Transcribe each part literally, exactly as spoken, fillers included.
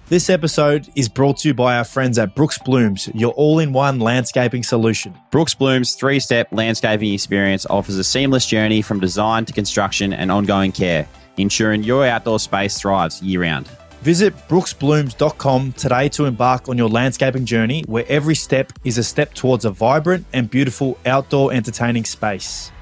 This episode is brought to you by our friends at Brooks Blooms, your all-in-one landscaping solution. Brooks Blooms' three-step landscaping experience offers a seamless journey from design to construction and ongoing care, ensuring your outdoor space thrives year-round. Visit brooks blooms dot com today to embark on your landscaping journey, where every step is a step towards a vibrant and beautiful outdoor entertaining space.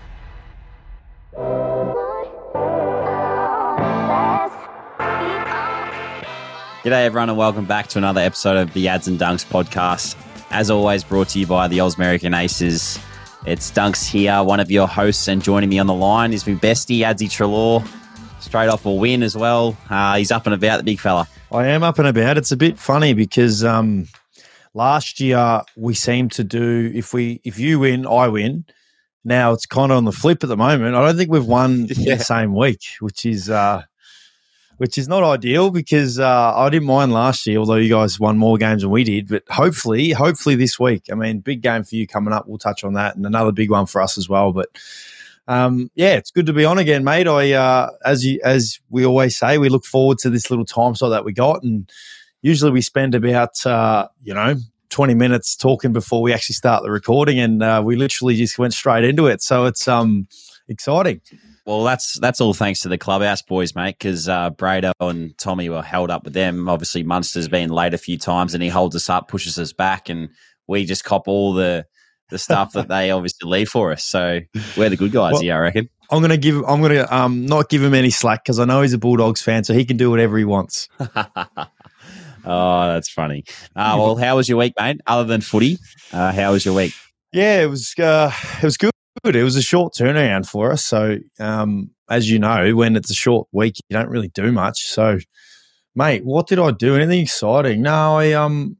G'day everyone and welcome back to another episode of the Ads and Dunks podcast. As always, brought to you by the Ausmerican Aces. It's Dunks here, one of your hosts, and joining me on the line is my bestie, Adsy Treloar. Straight off a win as well. Uh, he's up and about, the big fella. I am up and about. It's a bit funny because um, last year we seemed to do, if we if you win, I win. Now it's kind of on the flip at the moment. I don't think we've won yeah. the same week, which is... Uh, which is not ideal because uh, I didn't mind last year, although you guys won more games than we did. But hopefully, hopefully this week. I mean, big game for you coming up. We'll touch on that, and another big one for us as well. But um, yeah, it's good to be on again, mate. I, uh, as you, as we always say, we look forward to this little time slot that we got, and usually we spend about uh, you know twenty minutes talking before we actually start the recording, and uh, we literally just went straight into it. So it's um exciting. Well, that's that's all thanks to the Clubhouse boys, mate, because uh, Brado and Tommy were held up with them. Obviously, Munster's been late a few times, and he holds us up, pushes us back, and we just cop all the the stuff that they obviously leave for us. So we're the good guys well, here, I reckon. I'm gonna give. I'm gonna um not give him any slack because I know he's a Bulldogs fan, so he can do whatever he wants. Oh, that's funny. Uh, well, how was your week, mate? Other than footy, uh, how was your week? Yeah, it was. Uh, it was good. Good. It was a short turnaround for us. So, um, as you know, when it's a short week, you don't really do much. So, mate, what did I do? Anything exciting? No, I, um,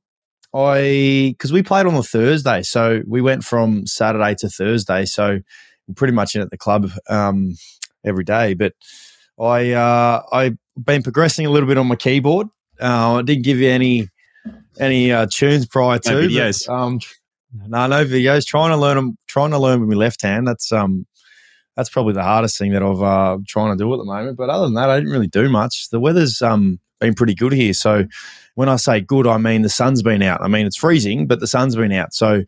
I, because we played on the Thursday. So, we went from Saturday to Thursday. So, we're pretty much in at the club um, every day. But I, uh, I've been progressing a little bit on my keyboard. Uh, I didn't give you any, any uh, tunes prior to. No videos. But, um, No, no videos. Trying to learn them. Trying to learn with my left hand. That's um, that's probably the hardest thing that I've uh trying to do at the moment. But other than that, I didn't really do much. The weather's um been pretty good here. So when I say good, I mean the sun's been out. I mean it's freezing, but the sun's been out. So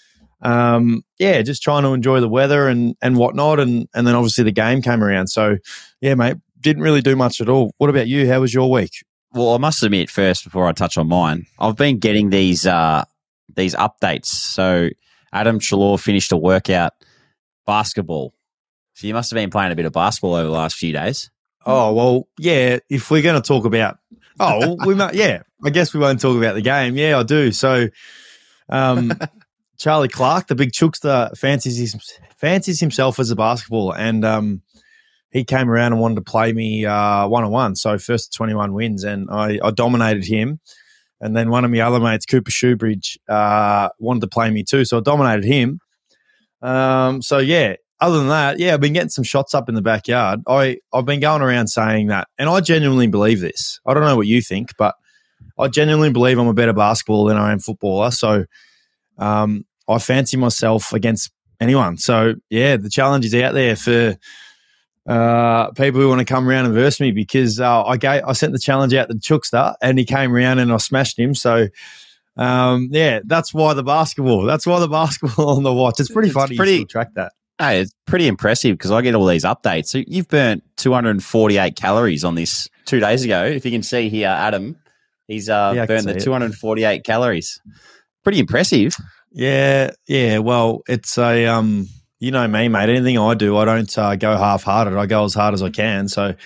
um, yeah, just trying to enjoy the weather and and whatnot. And and then obviously the game came around. So yeah, mate, didn't really do much at all. What about you? How was your week? Well, I must admit first before I touch on mine, I've been getting these uh. these updates. So Adam Treloar finished a workout basketball. So you must have been playing a bit of basketball over the last few days. Oh, well, yeah, if we're going to talk about, oh, we might, yeah, I guess we won't talk about the game. Yeah, I do. So um, Charlie Clark, the big chookster, fancies, his, fancies himself as a basketballer, and um, he came around and wanted to play me uh, one-on-one. So first twenty-one wins, and I, I dominated him. And then one of my other mates, Cooper Shoebridge, uh, wanted to play me too. So I dominated him. Um, so, yeah, other than that, yeah, I've been getting some shots up in the backyard. I, I've been going around saying that, and I genuinely believe this. I don't know what you think, but I genuinely believe I'm a better basketballer than I am footballer. So um, I fancy myself against anyone. So, yeah, the challenge is out there for – Uh, people who want to come around and verse me because uh, I gave, I sent the challenge out to Chookster and he came around and I smashed him. So, um, yeah, that's why the basketball. That's why the basketball on the watch. It's pretty it's funny pretty, to track that. Hey, it's pretty impressive because I get all these updates. So you've burnt two hundred forty-eight calories on this two days ago. If you can see here, Adam, he's uh, yeah, burnt the two hundred forty-eight calories. Pretty impressive. Yeah, yeah. Well, it's a um. You know me, mate. Anything I do, I don't uh, go half-hearted. I go as hard as I can. So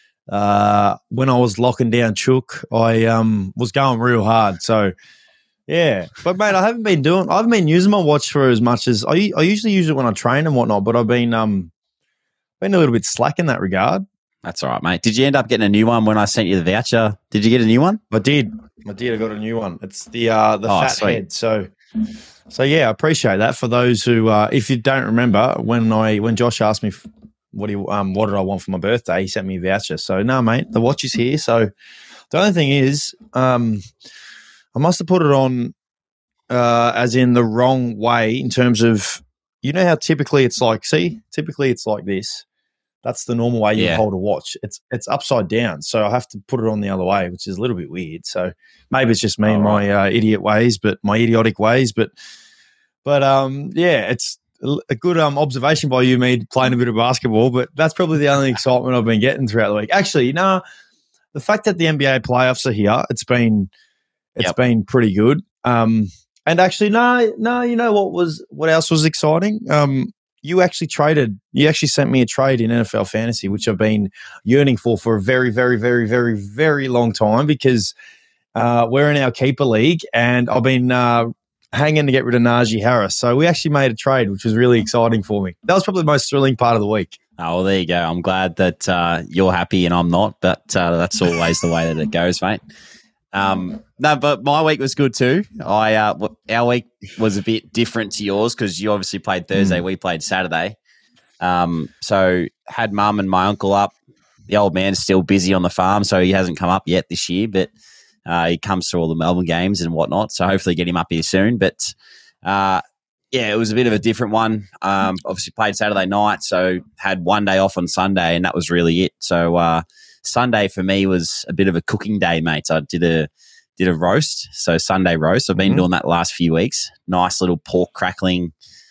uh, when I was locking down Chook, I um, was going real hard. So, yeah. But, mate, I haven't been doing – I haven't been using my watch for as much as – I I usually use it when I train and whatnot, but I've been um been a little bit slack in that regard. That's all right, mate. Did you end up getting a new one when I sent you the voucher? Did you get a new one? I did. I did. I got a new one. It's the uh, the oh, fat sweet. head. So – So yeah, I appreciate that. For those who, uh, if you don't remember, when I when Josh asked me what he um what did I want for my birthday, he sent me a voucher. So no, mate, the watch is here. So the only thing is, um, I must have put it on, uh, as in the wrong way in terms of, you know how typically it's like. See, typically it's like this. That's the normal way you Yeah. hold a watch. It's it's upside down, so I have to put it on the other way, which is a little bit weird. So maybe it's just me and right. my uh, idiot ways, but my idiotic ways. But but um, yeah, it's a good um observation by you, me playing a bit of basketball. But that's probably the only excitement I've been getting throughout the week. Actually, no, the fact that the N B A playoffs are here, it's been it's Yep. been pretty good. Um, and actually, no, no, you know what was what else was exciting? Um. You actually traded, you actually sent me a trade in N F L Fantasy, which I've been yearning for for a very, very, very, very, very long time because uh, we're in our keeper league and I've been uh, hanging to get rid of Najee Harris. So we actually made a trade, which was really exciting for me. That was probably the most thrilling part of the week. Oh, well, there you go. I'm glad that uh, you're happy and I'm not, but uh, that's always the way that it goes, mate. Um, no, but my week was good too. I uh, w- our week was a bit different to yours because you obviously played Thursday, Mm. we played Saturday. Um, so had mum and my uncle up. The old man's still busy on the farm, so he hasn't come up yet this year, but uh, he comes to all the Melbourne games and whatnot. So hopefully get him up here soon. But uh, yeah, it was a bit of a different one. Um, obviously played Saturday night, so had one day off on Sunday, and that was really it. So uh, Sunday for me was a bit of a cooking day, mate. I did a did a roast, so Sunday roast. I've been Mhm. doing that the last few weeks. Nice little pork crackling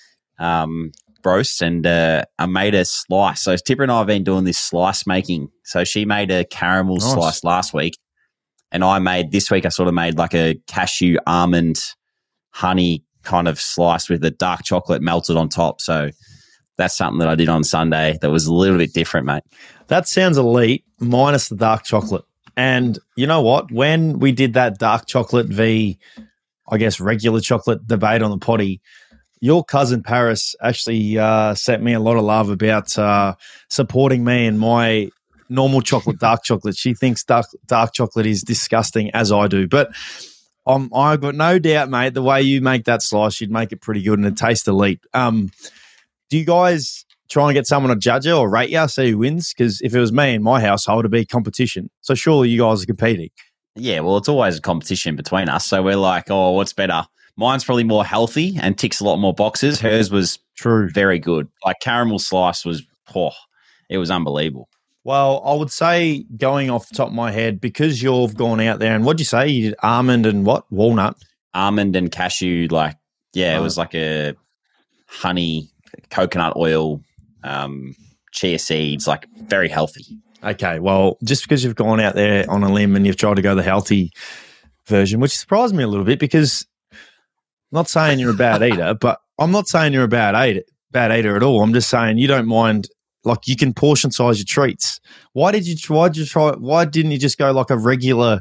um, roast, and uh, I made a slice. So Tipper and I have been doing this slice making. So she made a caramel Nice. slice last week, and I made this week. I sort of made like a cashew almond honey kind of slice with the dark chocolate melted on top. So that's something that I did on Sunday that was a little bit different, mate. That sounds elite, minus the dark chocolate. And you know what? When we did that dark chocolate v, I guess, regular chocolate debate on the potty, your cousin Paris actually uh, sent me a lot of love about uh, supporting me and my normal chocolate, dark chocolate. She thinks dark, dark chocolate is disgusting, as I do. But um, I've got no doubt, mate, the way you make that slice, you'd make it pretty good and it tastes elite. Um, do you guys try and get someone to judge you or rate you, see who wins? Because if it was me in my household, it'd be competition. So surely you guys are competing. Yeah, well, it's always a competition between us. So we're like, oh, what's better? Mine's probably more healthy and ticks a lot more boxes. Hers was True. very good. Like caramel slice was, oh, it was unbelievable. Well, I would say going off the top of my head, because you've gone out there and what'd you say? You did almond and what? Walnut. Almond and cashew, like, yeah, Oh. it was like a honey, coconut oil, um, chia seeds, like very healthy. Okay, well, just because you've gone out there on a limb and you've tried to go the healthy version, which surprised me a little bit because I'm not saying you're a bad eater, but I'm not saying you're a bad eater, bad eater at all. I'm just saying you don't mind, like you can portion size your treats. Why did you try? Did you try? Why didn't you just go like a regular,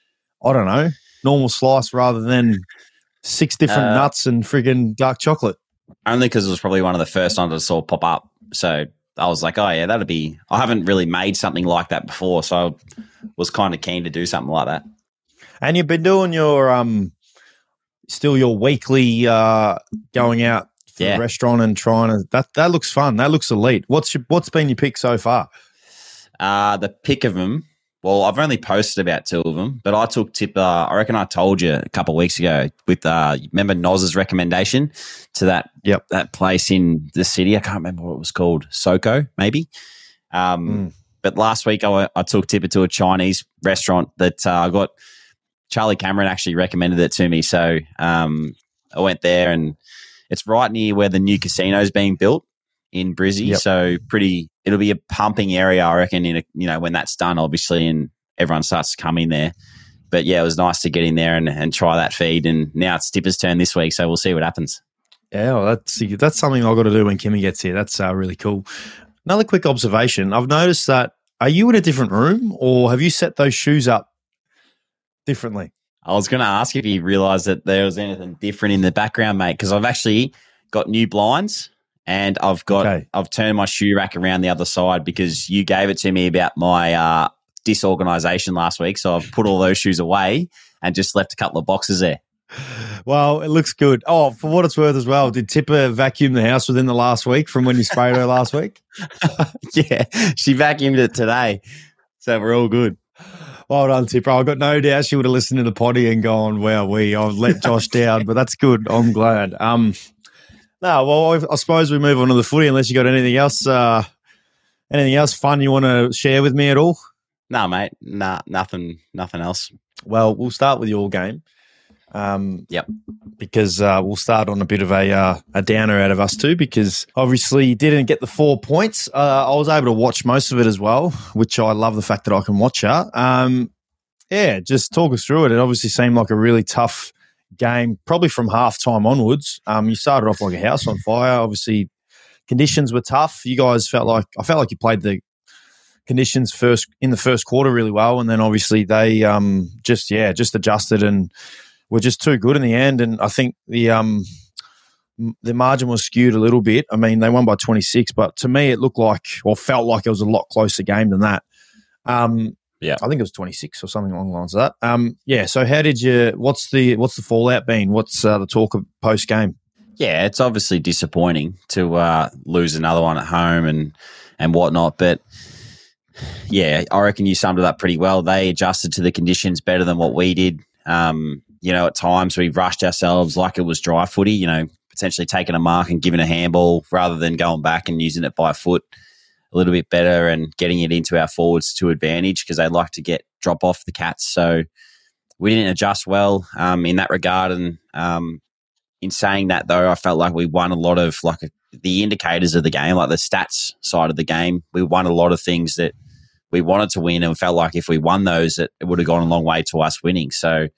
I don't know, normal slice rather than six different Uh, nuts and friggin' dark chocolate? Only because it was probably one of the first ones I saw pop up. So I was like, oh, yeah, that'd be – I haven't really made something like that before, so I was kind of keen to do something like that. And you've been doing your um, still your weekly uh, going out for Yeah. the restaurant and trying to that that looks fun. That looks elite. What's your, what's been your pick so far? Uh, the pick of them, well, I've only posted about two of them, but I took Tipper, I reckon I told you a couple of weeks ago with, uh, remember Noz's recommendation to that Yep. that place in the city. I can't remember what it was called. Soko, maybe. Um, Mm. But last week I, went- I took Tipper to a Chinese restaurant that uh, I got, Charlie Cameron actually recommended it to me. So um, I went there and it's right near where the new casino's being built in Brizzy. Yep. So pretty, it'll be a pumping area, I reckon, in a, you know, when that's done, obviously, and everyone starts to come in there. But yeah, it was nice to get in there and, and try that feed. And now it's Tipper's turn this week, so we'll see what happens. Yeah, well, that's that's something I've got to do when Kimmy gets here. That's uh, really cool. Another quick observation. I've noticed that, are you in a different room or have you set those shoes up differently? I was going to ask if you realised that there was anything different in the background, mate, because I've actually got new blinds and I've got Okay. I've turned my shoe rack around the other side because you gave it to me about my uh, disorganisation last week. So I've put all those shoes away and just left a couple of boxes there. Well, it looks good. Oh, for what it's worth as well, did Tipper vacuum the house within the last week from when you sprayed her last week? Yeah, she vacuumed it today, so we're all good. Well done, Tipper. I've got no doubt she would have listened to the potty and gone, wow, we, I've let Josh down, but that's good. I'm glad. Um, no, well, I, I suppose we move on to the footy unless you got anything else uh, Anything else fun you want to share with me at all? No, mate. Nah, nothing. Nothing else. Well, we'll start with your game. Um, yep. Because uh, we'll start on a bit of a uh, a downer out of us too, because obviously you didn't get the four points. Uh, I was able to watch most of it as well, which I love the fact that I can watch it. Um, yeah, just talk us through it. It obviously seemed like a really tough game, probably from halftime onwards. Um, you started off like a house on fire. Obviously, conditions were tough. You guys felt like I felt like you played the conditions first in the first quarter really well, and then obviously they um, just yeah just adjusted and were just too good in the end. And I think the um, the margin was skewed a little bit. I mean, they won by twenty-six, but to me it looked like or felt like it was a lot closer game than that. Um, yeah, I think it was twenty-six or something along the lines of that. Um, yeah. So how did you? What's the what's the fallout been? What's uh, the talk of post game? Yeah, it's obviously disappointing to uh, lose another one at home and and whatnot, but. Yeah, I reckon you summed it up pretty well. They adjusted to the conditions better than what we did. Um, you know, at times we rushed ourselves like it was dry footy, you know, potentially taking a mark and giving a handball rather than going back and using it by foot a little bit better and getting it into our forwards to advantage because they like to get drop off the Cats. So we didn't adjust well um, in that regard. And um, in saying that, though, I felt like we won a lot of like the indicators of the game, like the stats side of the game. We won a lot of things that we wanted to win and felt like if we won those, it, it would have gone a long way to us winning. So,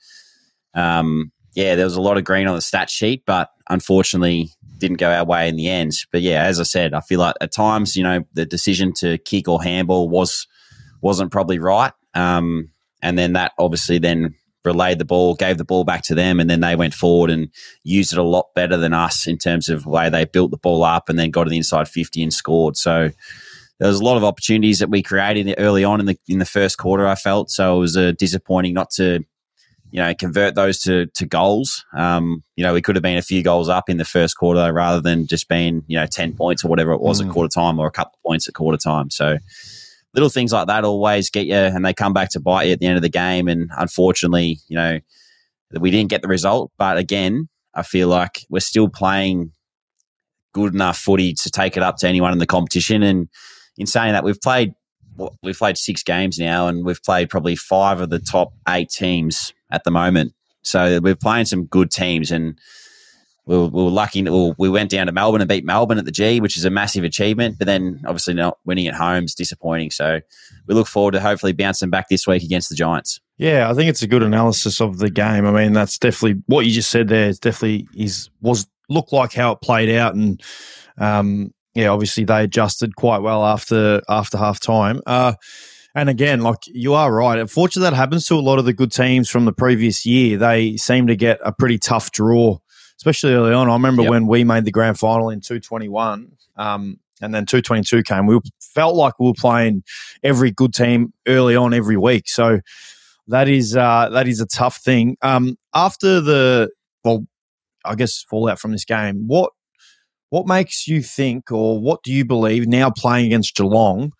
um, yeah, there was a lot of green on the stat sheet, but unfortunately didn't go our way in the end. But, yeah, as I said, I feel like at times, you know, the decision to kick or handball was, wasn't probably right. Um, and then that obviously then relayed the ball, gave the ball back to them, and then they went forward and used it a lot better than us in terms of the way they built the ball up and then got to the inside fifty and scored. So, there was a lot of opportunities that we created early on in the in the first quarter, I felt. So it was uh, disappointing not to, you know, convert those to to goals. Um, you know, we could have been a few goals up in the first quarter rather than just being, you know, ten points or whatever it was mm. at quarter time or a couple of points at quarter time. So little things like that always get you and they come back to bite you at the end of the game. And unfortunately, you know, we didn't get the result. But again, I feel like we're still playing good enough footy to take it up to anyone in the competition. And in saying that, we've played we've played six games now, and we've played probably five of the top eight teams at the moment. So we're playing some good teams, and we were, we were lucky. We, we went down to Melbourne and beat Melbourne at the G, which is a massive achievement. But then, obviously, not winning at home is disappointing. So we look forward to hopefully bouncing back this week against the Giants. Yeah, I think it's a good analysis of the game. I mean, that's definitely what you just said there. Is definitely is was looked like how it played out, and um, yeah, obviously they adjusted quite well after after half time. Uh, and again, like you are right. Unfortunately, that happens to a lot of the good teams from the previous year. They seem to get a pretty tough draw, especially early on. I remember yep. when we made the grand final in two twenty-one, um, and then two twenty-two came. We felt like we were playing every good team early on every week. So that is uh, that is a tough thing. Um, after the well, I guess fallout from this game, what what makes you think, or what do you believe now playing against Geelong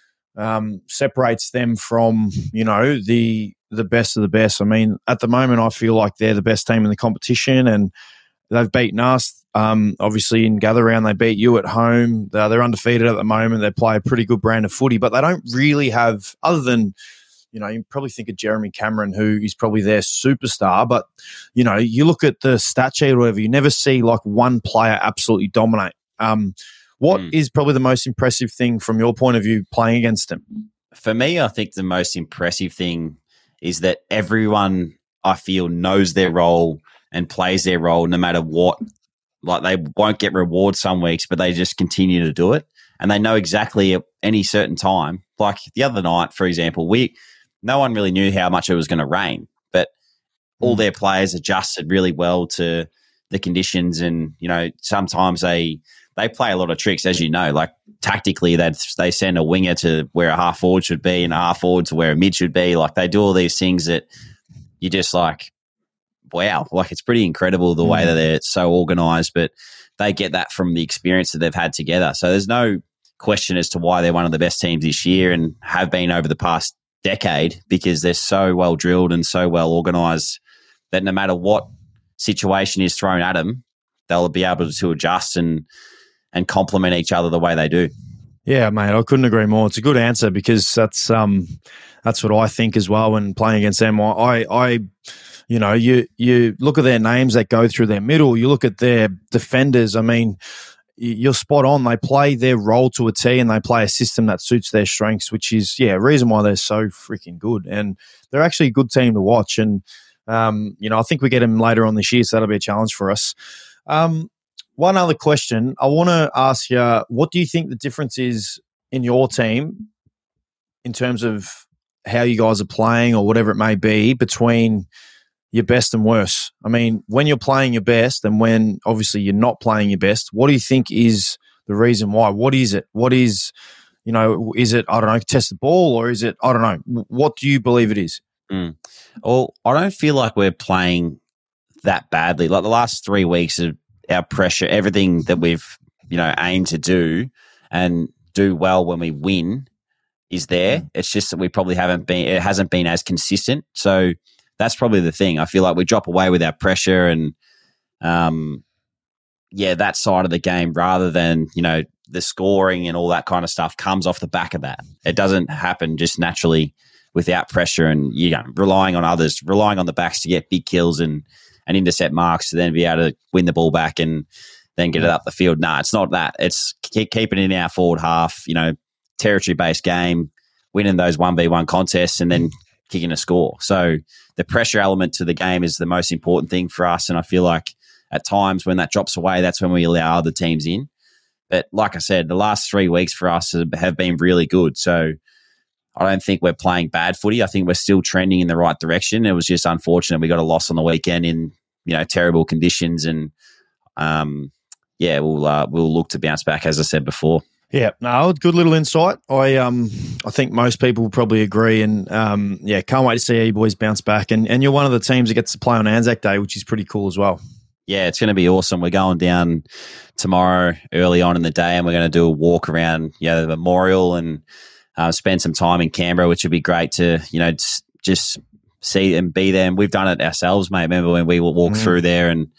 um, separates them from, you know, the the best of the best? I mean, at the moment, I feel like they're the best team in the competition, and they've beaten us. Um, obviously, in Gather Round, they beat you at home. They're, they're undefeated at the moment. They play a pretty good brand of footy, but they don't really have, other than, you know, you probably think of Jeremy Cameron, who is probably their superstar, but, you know, you look at the stat sheet or whatever, you never see like one player absolutely dominate. Um, what mm. is probably the most impressive thing from your point of view playing against them? For me, I think the most impressive thing is that everyone, I feel, knows their role and plays their role no matter what. Like, they won't get rewards some weeks, but they just continue to do it. And they know exactly at any certain time. Like the other night, for example, we no one really knew how much it was going to rain, but all their players adjusted really well to the conditions. And, you know, sometimes they they play a lot of tricks, as you know. Like tactically, they they send a winger to where a half forward should be and a half forward to where a mid should be. Like, they do all these things that you just like, wow, like it's pretty incredible the way that they're so organised, but they get that from the experience that they've had together. So there's no question as to why they're one of the best teams this year and have been over the past decade, because they're so well drilled and so well organised that no matter what situation is thrown at them, they'll be able to adjust and and complement each other the way they do. Yeah, mate, I couldn't agree more. It's a good answer because that's um that's what I think as well when playing against them. I I you know, you you look at their names that go through their middle, you look at their defenders, I mean, you're spot on. They play their role to a T and they play a system that suits their strengths, which is, yeah, a reason why they're so freaking good. And they're actually a good team to watch. And, um, you know, I think we get them later on this year, so that'll be a challenge for us. Um, one other question. I want to ask you, what do you think the difference is in your team in terms of how you guys are playing or whatever it may be between your best and worst? I mean, when you're playing your best and when obviously you're not playing your best, what do you think is the reason why? What is it? What is, you know, is it, I don't know, test the ball, or is it, I don't know, what do you believe it is? Mm. Well, I don't feel like we're playing that badly. Like the last three weeks of our pressure, everything that we've, you know, aimed to do and do well when we win is there. Mm. It's just that we probably haven't been, it hasn't been as consistent. So that's probably the thing. I feel like we drop away with our pressure and, um, yeah, that side of the game rather than, you know, the scoring and all that kind of stuff comes off the back of that. It doesn't happen just naturally without pressure and, you know, relying on others, relying on the backs to get big kills and, and intercept marks to then be able to win the ball back and then get it up the field. No, it's not that. It's keep, keeping it in our forward half, you know, territory-based game, winning those one v one contests and then kicking a score. So the pressure element to the game is the most important thing for us. And I feel like at times when that drops away, that's when we allow other teams in. But like I said, the last three weeks for us have been really good. So I don't think we're playing bad footy. I think we're still trending in the right direction. It was just unfortunate we got a loss on the weekend in, you know, terrible conditions. And, um, yeah, we'll uh, we'll look to bounce back, as I said before. Yeah, no, good little insight. I um I think most people will probably agree, and um yeah, can't wait to see how you boys bounce back. And and you're one of the teams that gets to play on Anzac Day, which is pretty cool as well. Yeah, it's going to be awesome. We're going down tomorrow early on in the day, and we're going to do a walk around, you know, the memorial and uh, spend some time in Canberra, which would be great to, you know, just, just see and be there. And we've done it ourselves, mate. Remember when we walked mm. through there and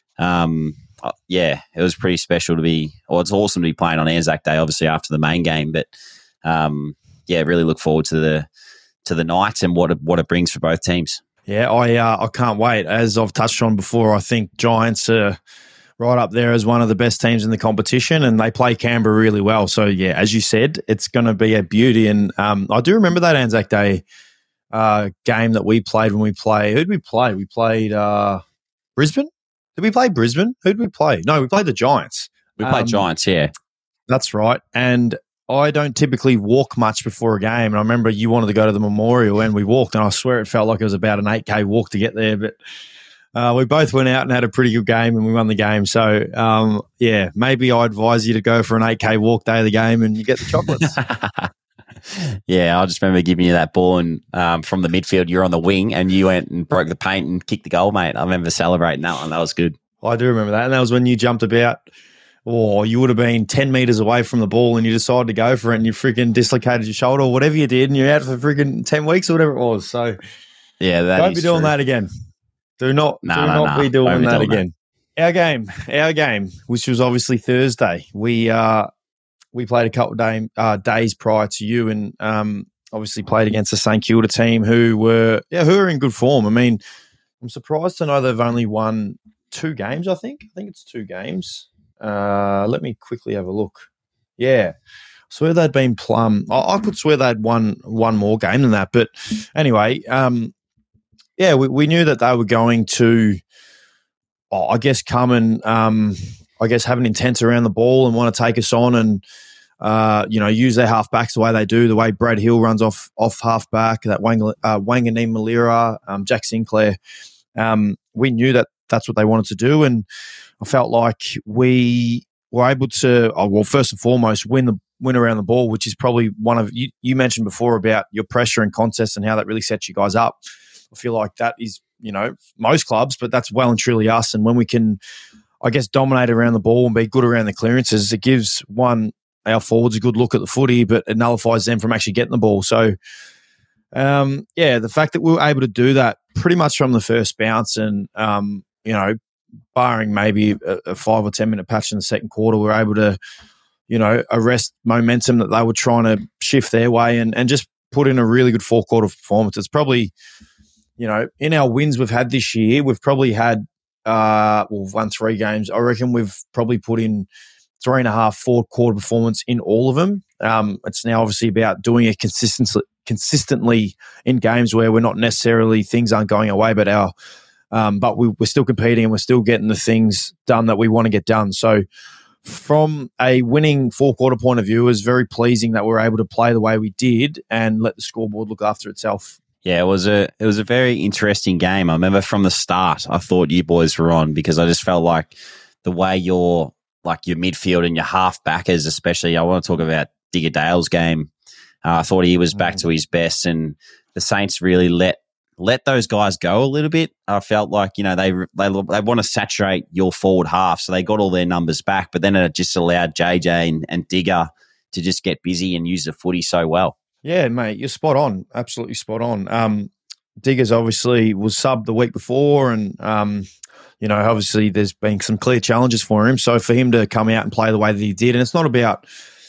um. Yeah, it was pretty special to be, or it's awesome to be playing on Anzac Day, obviously after the main game. But um, yeah, really look forward to the to the night and what it, what it brings for both teams. Yeah, I uh, I can't wait. As I've touched on before, I think Giants are right up there as one of the best teams in the competition, and they play Canberra really well. So yeah, as you said, it's going to be a beauty. And um, I do remember that Anzac Day uh, game that we played when we played. Who did we play? We played uh, Brisbane. Did we play Brisbane? Who did we play? No, we played the Giants. We played um, Giants, yeah. That's right. And I don't typically walk much before a game. And I remember you wanted to go to the memorial and we walked, and I swear it felt like it was about an eight K walk to get there. But uh, we both went out and had a pretty good game and we won the game. So, um, yeah, maybe I advise you to go for an eight K walk day of the game and you get the chocolates. Yeah, I just remember giving you that ball and um, from the midfield, you're on the wing and you went and broke the paint and kicked the goal, mate. I remember celebrating that one. That was good. I do remember that. And that was when you jumped about, or you would have been ten metres away from the ball and you decided to go for it and you freaking dislocated your shoulder or whatever you did and you're out for freaking ten weeks or whatever it was. So yeah, that don't be doing true. that again. Do not, no, do no, not no. be doing be that doing again. That. Our game, our game, which was obviously Thursday, we uh, we played a couple of day, uh, days prior to you and um, obviously played against the St Kilda team who were yeah who are in good form. I mean, I'm surprised to know they've only won two games, I think. I think it's two games. Uh, let me quickly have a look. Yeah. I swear they'd been plumb. I, I could swear they'd won one more game than that. But anyway, um, yeah, we, we knew that they were going to, oh, I guess, come and, um, I guess, have an intent around the ball and want to take us on and, uh, you know, use their half-backs the way they do, the way Brad Hill runs off off half-back, that Wang, uh, Wanganeen Malira, um, Jack Sinclair. Um, we knew that that's what they wanted to do, and I felt like we were able to, oh, well, first and foremost, win the win around the ball, which is probably one of you, you mentioned before about your pressure and contests and how that really sets you guys up. I feel like that is, you know, most clubs, but that's well and truly us. And when we can, I guess, dominate around the ball and be good around the clearances, it gives one our forwards a good look at the footy, but it nullifies them from actually getting the ball. So, um, yeah, the fact that we were able to do that pretty much from the first bounce and, um, you know, barring maybe a, a five or ten minute patch in the second quarter, we were able to you know, arrest momentum that they were trying to shift their way and, and just put in a really good four quarter performance. It's probably, you know, in our wins we've had this year, we've probably had, uh, well, we've won three games. I reckon we've probably put in three and a half, four quarter performance in all of them. Um, it's now obviously about doing it consistently, consistently in games where we're not necessarily, things aren't going away, but our, um, but we, we're still competing and we're still getting the things done that we want to get done. So from a winning four quarter point of view, it was very pleasing that we were able to play the way we did and let the scoreboard look after itself. Yeah, it was a it was a very interesting game. I remember from the start, I thought you boys were on because I just felt like the way your like your midfield and your half backers, especially. I want to talk about Digger Dale's game. Uh, I thought he was back mm. to his best, and the Saints really let let those guys go a little bit. I felt like you know they they they want to saturate your forward half, so they got all their numbers back, but then it just allowed J J and, and Digger to just get busy and use the footy so well. Yeah, mate, you're spot on. Absolutely spot on. Um, Diggers obviously was subbed the week before, and um, you know, obviously there's been some clear challenges for him. So for him to come out and play the way that he did, and it's not about,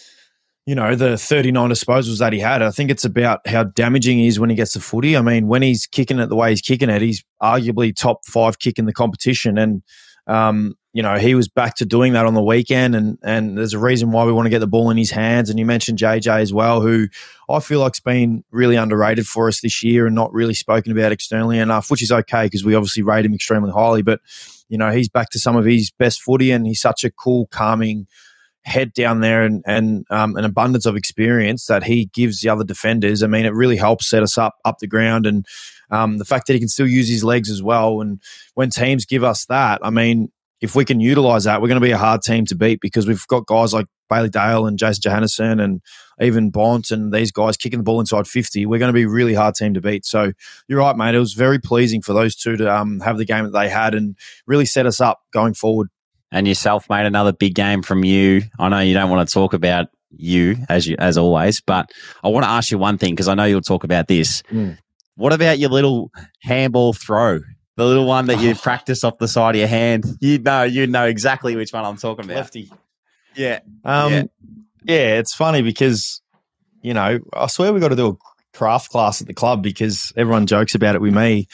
you know, the thirty-nine disposals that he had. I think it's about how damaging he is when he gets the footy. I mean, when he's kicking it the way he's kicking it, he's arguably top five kick in the competition. And, um, you know, he was back to doing that on the weekend. And, and there's a reason why we want to get the ball in his hands. And you mentioned J J as well, who I feel like's been really underrated for us this year and not really spoken about externally enough, which is okay because we obviously rate him extremely highly. But, you know, he's back to some of his best footy and he's such a cool, calming head down there and, and um, an abundance of experience that he gives the other defenders. I mean, it really helps set us up up the ground, and um, the fact that he can still use his legs as well. And when teams give us that, I mean, if we can utilise that, we're going to be a hard team to beat because we've got guys like Bailey Dale and Jason Johannesson and even Bont and these guys kicking the ball inside fifty. We're going to be a really hard team to beat. So you're right, mate. It was very pleasing for those two to um, have the game that they had and really set us up going forward. And yourself, mate, another big game from you. I know you don't want to talk about you as you as always, but I want to ask you one thing because I know you'll talk about this. Mm. What about your little handball throw? The little one that you oh. practice off the side of your hand. You know, you know exactly which one I'm talking about. Lefty. Yeah. Um, yeah. Yeah, it's funny because, you know, I swear we got to do a craft class at the club because everyone jokes about it with me.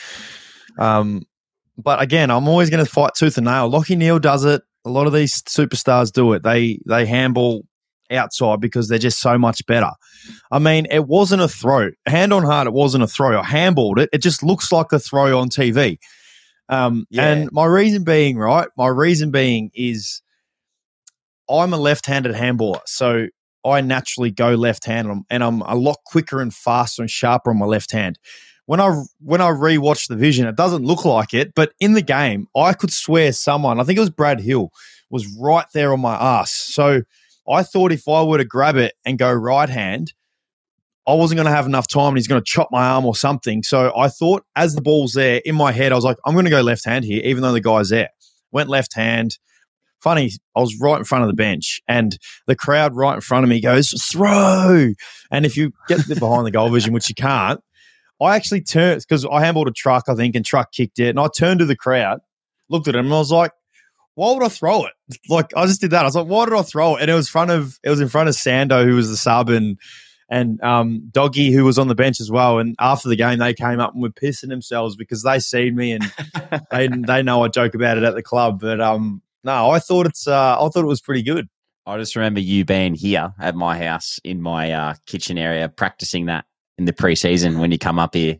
Um, but again, I'm always going to fight tooth and nail. Lachie Neale does it. A lot of these superstars do it. They they handball outside because they're just so much better. I mean, it wasn't a throw. Hand on heart, it wasn't a throw. I handballed it. It just looks like a throw on T V. Um, yeah. And my reason being, right, my reason being is I'm a left-handed handballer, so I naturally go left-handed, and I'm a lot quicker and faster and sharper on my left hand. When I when I rewatch the vision, it doesn't look like it, but in the game, I could swear someone, I think it was Brad Hill, was right there on my ass. So I thought if I were to grab it and go right hand, I wasn't going to have enough time and he's going to chop my arm or something. So I thought as the ball's there, in my head, I was like, I'm going to go left hand here, even though the guy's there. Went left hand. Funny, I was right in front of the bench and the crowd right in front of me goes, throw. And if you get behind the goal vision, which you can't, I actually turned, because I handballed a truck, I think, and truck kicked it. And I turned to the crowd, looked at him, and I was like, why would I throw it? Like, I just did that. I was like, why did I throw it? And it was front of, it was in front of Sando, who was the sub, and and um, Doggy, who was on the bench as well. And after the game, they came up and were pissing themselves because they seen me and they they know I joke about it at the club. But um, no, I thought it's uh, I thought it was pretty good. I just remember you being here at my house in my uh, kitchen area practicing that in the preseason when you come up here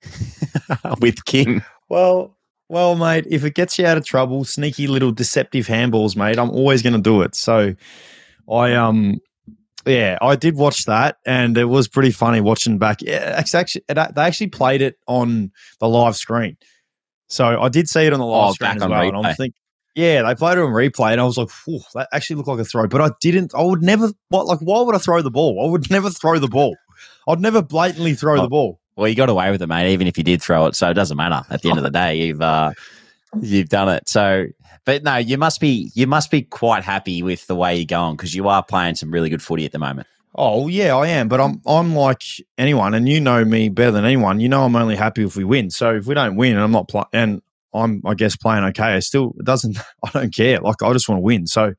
with King. Well. Well, mate, if it gets you out of trouble, sneaky little deceptive handballs, mate, I'm always going to do it. So I, um, yeah, I did watch that and it was pretty funny watching back. Yeah, it's actually, it, they actually played it on the live screen. So I did see it on the live oh, screen as well. Replay. And I'm thinking, yeah, they played it on replay and I was like, whew, that actually looked like a throw. But I didn't, I would never, what, like, why would I throw the ball? I would never throw the ball. I'd never blatantly throw oh. the ball. Well, you got away with it, mate, even if you did throw it. So it doesn't matter. At the end of the day, you've uh, you've done it. So, but no, you must be you must be quite happy with the way you're going because you are playing some really good footy at the moment. Oh yeah, I am. But I'm I'm like anyone, and you know me better than anyone. You know I'm only happy if we win. So if we don't win, and I'm not playing, and I'm I guess playing okay, I still it doesn't. I don't care. Like I just want to win. So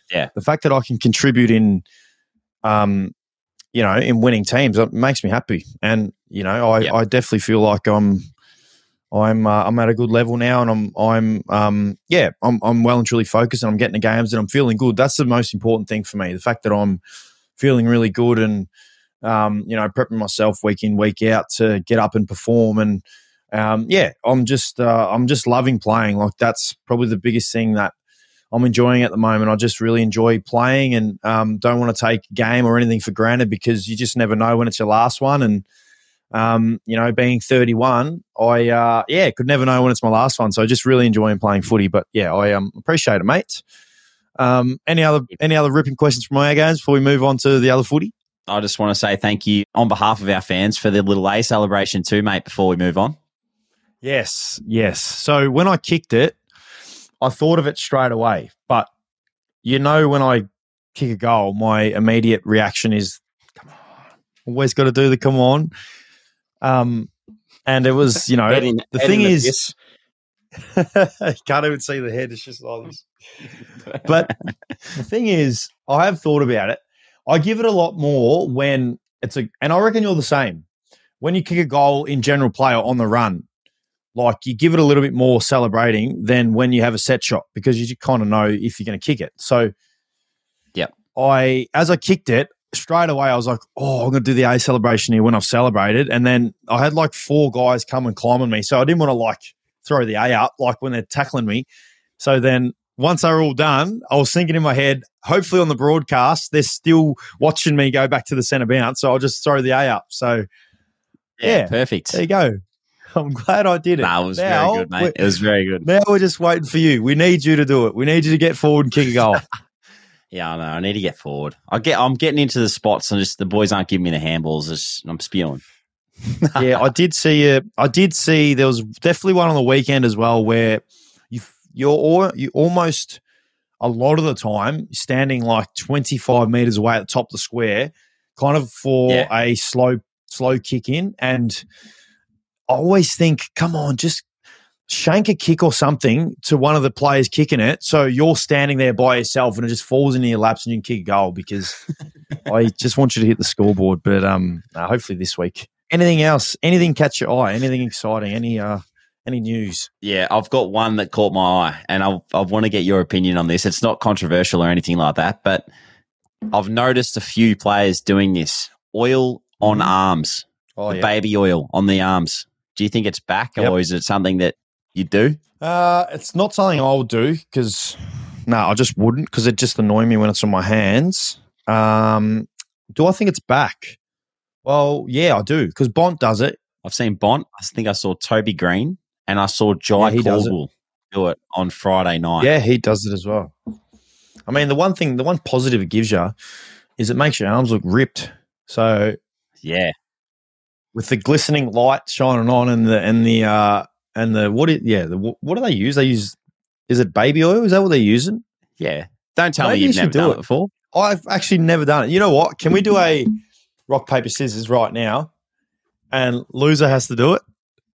Yeah. the fact that I can contribute in, um, you know, in winning teams, it makes me happy. And you know, I, yep. I definitely feel like I'm, I'm, uh, I'm at a good level now, and I'm, I'm, um, yeah, I'm, I'm well and truly focused, and I'm getting the games, and I'm feeling good. That's the most important thing for me. The fact that I'm feeling really good, and um, you know, prepping myself week in, week out to get up and perform, and um, yeah, I'm just, uh, I'm just loving playing. Like that's probably the biggest thing that I'm enjoying at the moment. I just really enjoy playing, and um, don't want to take a game or anything for granted, because you just never know when it's your last one. And um, you know, being thirty-one, I uh, yeah, could never know when it's my last one. So just really enjoying playing footy. But yeah, I um, appreciate it, mate. Um, any other any other ripping questions from my games before we move on to the other footy? I just want to say thank you on behalf of our fans for the little A celebration too, mate, before we move on. Yes, yes. So when I kicked it, I thought of it straight away. But you know, when I kick a goal, my immediate reaction is, come on, always got to do the come on. Um, and it was, you know, in, the thing the is, you can't even see the head. It's just like this. But the thing is, I have thought about it. I give it a lot more when it's a, and I reckon you're the same. When you kick a goal in general play or on the run, like you give it a little bit more celebrating than when you have a set shot, because you kind of know if you're going to kick it. So, yeah, I as I kicked it, straight away I was like, oh, I'm going to do the A celebration here when I've celebrated. And then I had like four guys come and climb on me. So I didn't want to like throw the A up like when they're tackling me. So then once they were all done, I was thinking in my head, hopefully on the broadcast, they're still watching me go back to the centre bounce. So I'll just throw the A up. So yeah, yeah, perfect. There you go. I'm glad I did it. Nah, it was now, very good, mate. It was very good. Now we're just waiting for you. We need you to do it. We need you to get forward and kick a goal. Yeah, I know. I need to get forward. I get. I'm getting into the spots, and just the boys aren't giving me the handballs. Just, I'm spewing. Yeah, I did see it. I did see there was definitely one on the weekend as well where you you're all, you almost a lot of the time standing like twenty-five meters away at the top of the square, kind of for yeah. a slow slow kick in. And I always think, come on, just shank a kick or something to one of the players kicking it, so you're standing there by yourself and it just falls into your laps and you can kick a goal, because I just want you to hit the scoreboard. But um, uh, hopefully this week. Anything else? Anything catch your eye? Anything exciting? Any uh, any news? Yeah, I've got one that caught my eye, and I I want to get your opinion on this. It's not controversial or anything like that, but I've noticed a few players doing this. Oil on Mm-hmm. arms, Oh, the yeah. baby oil on the arms. Do you think it's back, Yep. or is it something that you do? Uh, it's not something I would do, because no, I just wouldn't, because it just annoys me when it's on my hands. Um, do I think it's back? Well, yeah, I do, because Bont does it. I've seen Bont. I think I saw Toby Green, and I saw Jai Yeah, he does it. Caldwell do it on Friday night. Yeah, he does it as well. I mean, the one thing, the one positive it gives you is it makes your arms look ripped. So yeah, with the glistening light shining on, and the and the uh and the what? It, yeah, the what do they use? They use is it baby oil? Is that what they're using? yeah. Don't tell Maybe me you you've should never do done it. it before. I've actually never done it. You know what? Can we do a rock, paper, scissors right now? And loser has to do it.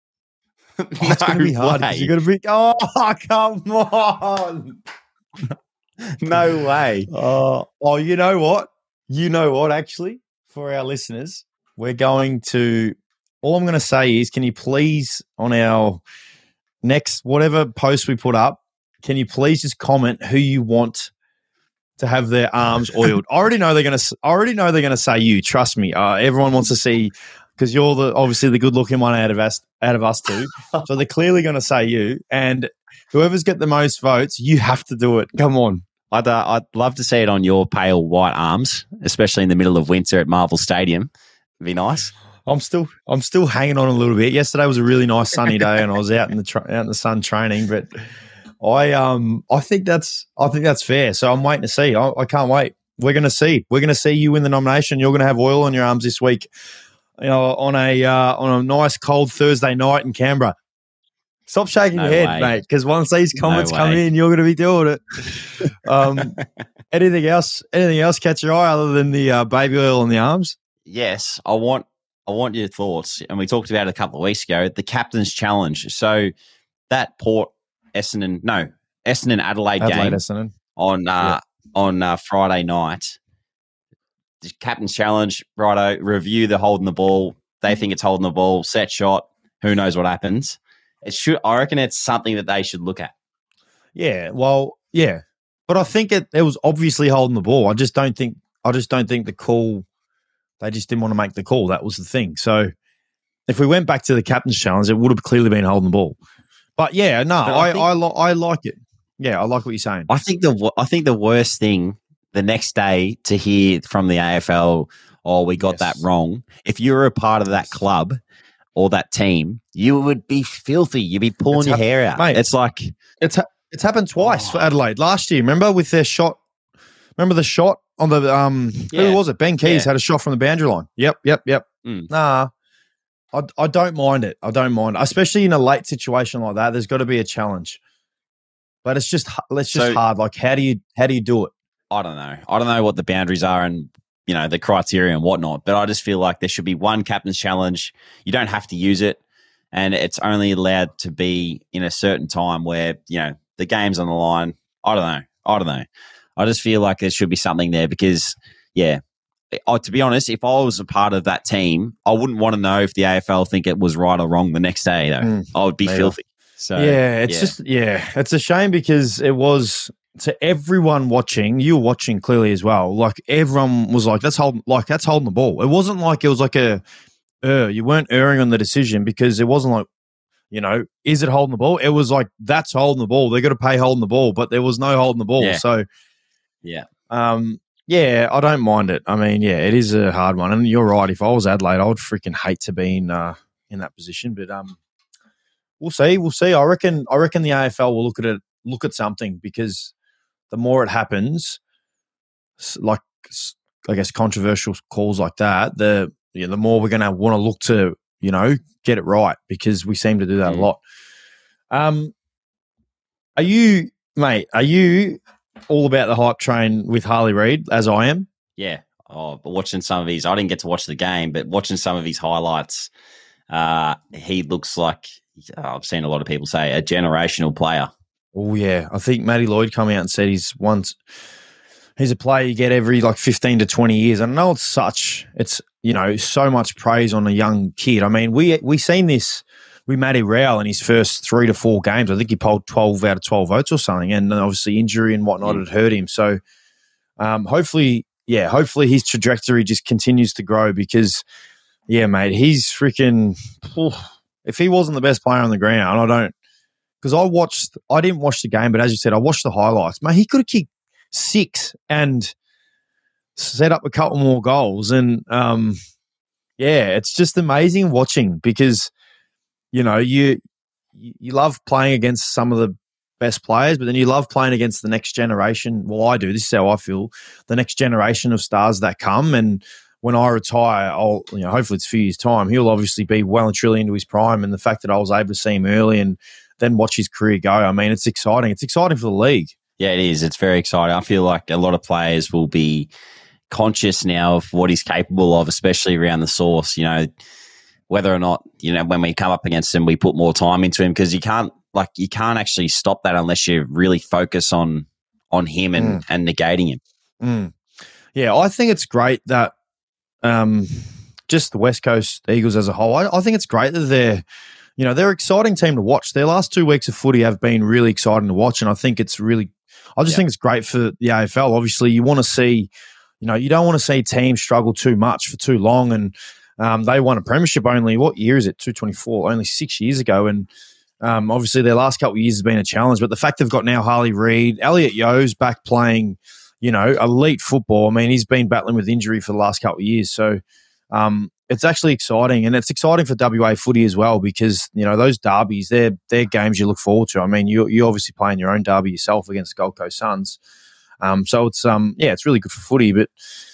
Oh, it's No going to be hard. way. You're going to be. Oh, come on. No way. Oh, oh, you know what? You know what? Actually, for our listeners, we're going to. All I'm going to say is, can you please, on our next whatever post we put up, can you please just comment who you want to have their arms oiled? I already know they're going to. I already know they're going to say you. Trust me. Uh, everyone wants to see, because you're the obviously the good looking one out of us. Out of us two, so they're clearly going to say you. And whoever's got the most votes, you have to do it. Come on. I'd uh, I'd love to see it on your pale white arms, especially in the middle of winter at Marvel Stadium. It'd be nice. I'm still I'm still hanging on a little bit. Yesterday was a really nice sunny day, and I was out in the tra- out in the sun training. But I um I think that's I think that's fair. So I'm waiting to see. I, I can't wait. We're going to see. We're going to see you win the nomination. You're going to have oil on your arms this week. You know, on a uh, on a nice cold Thursday night in Canberra. Stop shaking No your head, way. mate, because once these comments No come way. in, you're going to be doing it. Um, anything else? Anything else catch your eye other than the uh, baby oil on the arms? Yes, I want I want your thoughts, and we talked about it a couple of weeks ago. The captain's challenge. So that Port Essendon, no Essendon Adelaide, Adelaide game Essendon. on uh, Yeah. on uh, Friday night. The captain's challenge, righto, review the holding the ball. They think it's holding the ball, set shot. Who knows what happens? It should. I reckon it's something that they should look at. Yeah, well, yeah, but I think it, it was obviously holding the ball. I just don't think. I just don't think the call. They just didn't want to make the call. That was the thing. So if we went back to the captain's challenge, it would have clearly been holding the ball. But yeah, no, but I I, think, I, li- I like it. Yeah, I like what you're saying. I think the I think the worst thing the next day to hear from the A F L, oh, we got yes. that wrong. If you were a part of that club or that team, you would be filthy. You'd be pulling it's your ha- hair out. Mate, it's like it's ha- it's happened twice oh. for Adelaide last year. Remember with their shot? Remember the shot on the um? Yeah. Who was it? Ben Keys yeah. had a shot from the boundary line. Yep, yep, yep. Mm. Nah, I I don't mind it. I don't mind, it. Especially in a late situation like that. There's got to be a challenge, but it's just it's just so, hard. Like how do you how do you do it? I don't know. I don't know what the boundaries are and, you know, the criteria and whatnot, but I just feel like there should be one captain's challenge. You don't have to use it, and it's only allowed to be in a certain time where, you know, the game's on the line. I don't know. I don't know. I just feel like there should be something there because, yeah, I, to be honest, if I was a part of that team, I wouldn't want to know if the A F L think it was right or wrong the next day, though. Mm, I would be maybe. filthy. So yeah, it's yeah. just, yeah, it's a shame because it was... To everyone watching, you were watching clearly as well. Like everyone was like, "That's holding, like that's holding the ball." It wasn't like it was like a, uh, you weren't erring on the decision because it wasn't like, you know, is it holding the ball? It was like that's holding the ball. They got to pay holding the ball, but there was no holding the ball. Yeah. So, yeah, um, yeah, I don't mind it. I mean, yeah, it is a hard one, and you're right. If I was Adelaide, I would freaking hate to be in uh, in that position. But um, we'll see. We'll see. I reckon. I reckon the A F L will look at it, look at something because. The more it happens, like I guess controversial calls like that, the you know, the more we're going to want to look to you know get it right because we seem to do that mm. a lot. Um, are you, mate? Are you all about the hype train with Harley Reid as I am? Yeah. Oh, but watching some of his, I didn't get to watch the game, but watching some of his highlights, uh, he looks like I've seen a lot of people say a generational player. Oh, yeah. I think Matty Lloyd come out and said he's once he's a player you get every like fifteen to twenty years. I know it's such, it's, you know, so much praise on a young kid. I mean, we we seen this with Matty Rowell in his first three to four games. I think he polled twelve out of twelve votes or something. And obviously injury and whatnot mm. had hurt him. So um, hopefully, yeah, hopefully his trajectory just continues to grow because, yeah, mate, he's freaking, oh, if he wasn't the best player on the ground, I don't, because I watched, I didn't watch the game, but as you said, I watched the highlights. Man, he could have kicked six and set up a couple more goals. And, um, yeah, it's just amazing watching because, you know, you you love playing against some of the best players, but then you love playing against the next generation. Well, I do. This is how I feel. The next generation of stars that come. And when I retire, I'll, you know, hopefully it's a few years' time, he'll obviously be well and truly into his prime. And the fact that I was able to see him early and then watch his career go. I mean, it's exciting. It's exciting for the league. Yeah, it is. It's very exciting. I feel like a lot of players will be conscious now of what he's capable of, especially around the source, you know, whether or not, you know, when we come up against him, we put more time into him because you can't, like, you can't actually stop that unless you really focus on on him and, mm. and negating him. Mm. Yeah, I think it's great that um, just the West Coast Eagles as a whole, I, I think it's great that they're, you know, they're an exciting team to watch. Their last two weeks of footy have been really exciting to watch, and I think it's really, I just yeah. think it's great for the A F L. Obviously, you want to see, you know, you don't want to see teams struggle too much for too long, and um, they won a premiership only, what year is it, two twenty-four, only six years ago, and um, obviously their last couple of years has been a challenge, but the fact they've got now Harley Reid, Elliot Yeo's back playing, you know, elite football. I mean, he's been battling with injury for the last couple of years, so um, it's actually exciting, and it's exciting for W A footy as well because, you know, those derbies, they're, they're games you look forward to. I mean, you you obviously playing your own derby yourself against the Gold Coast Suns. Um, so it's, um, yeah, it's really good for footy. But,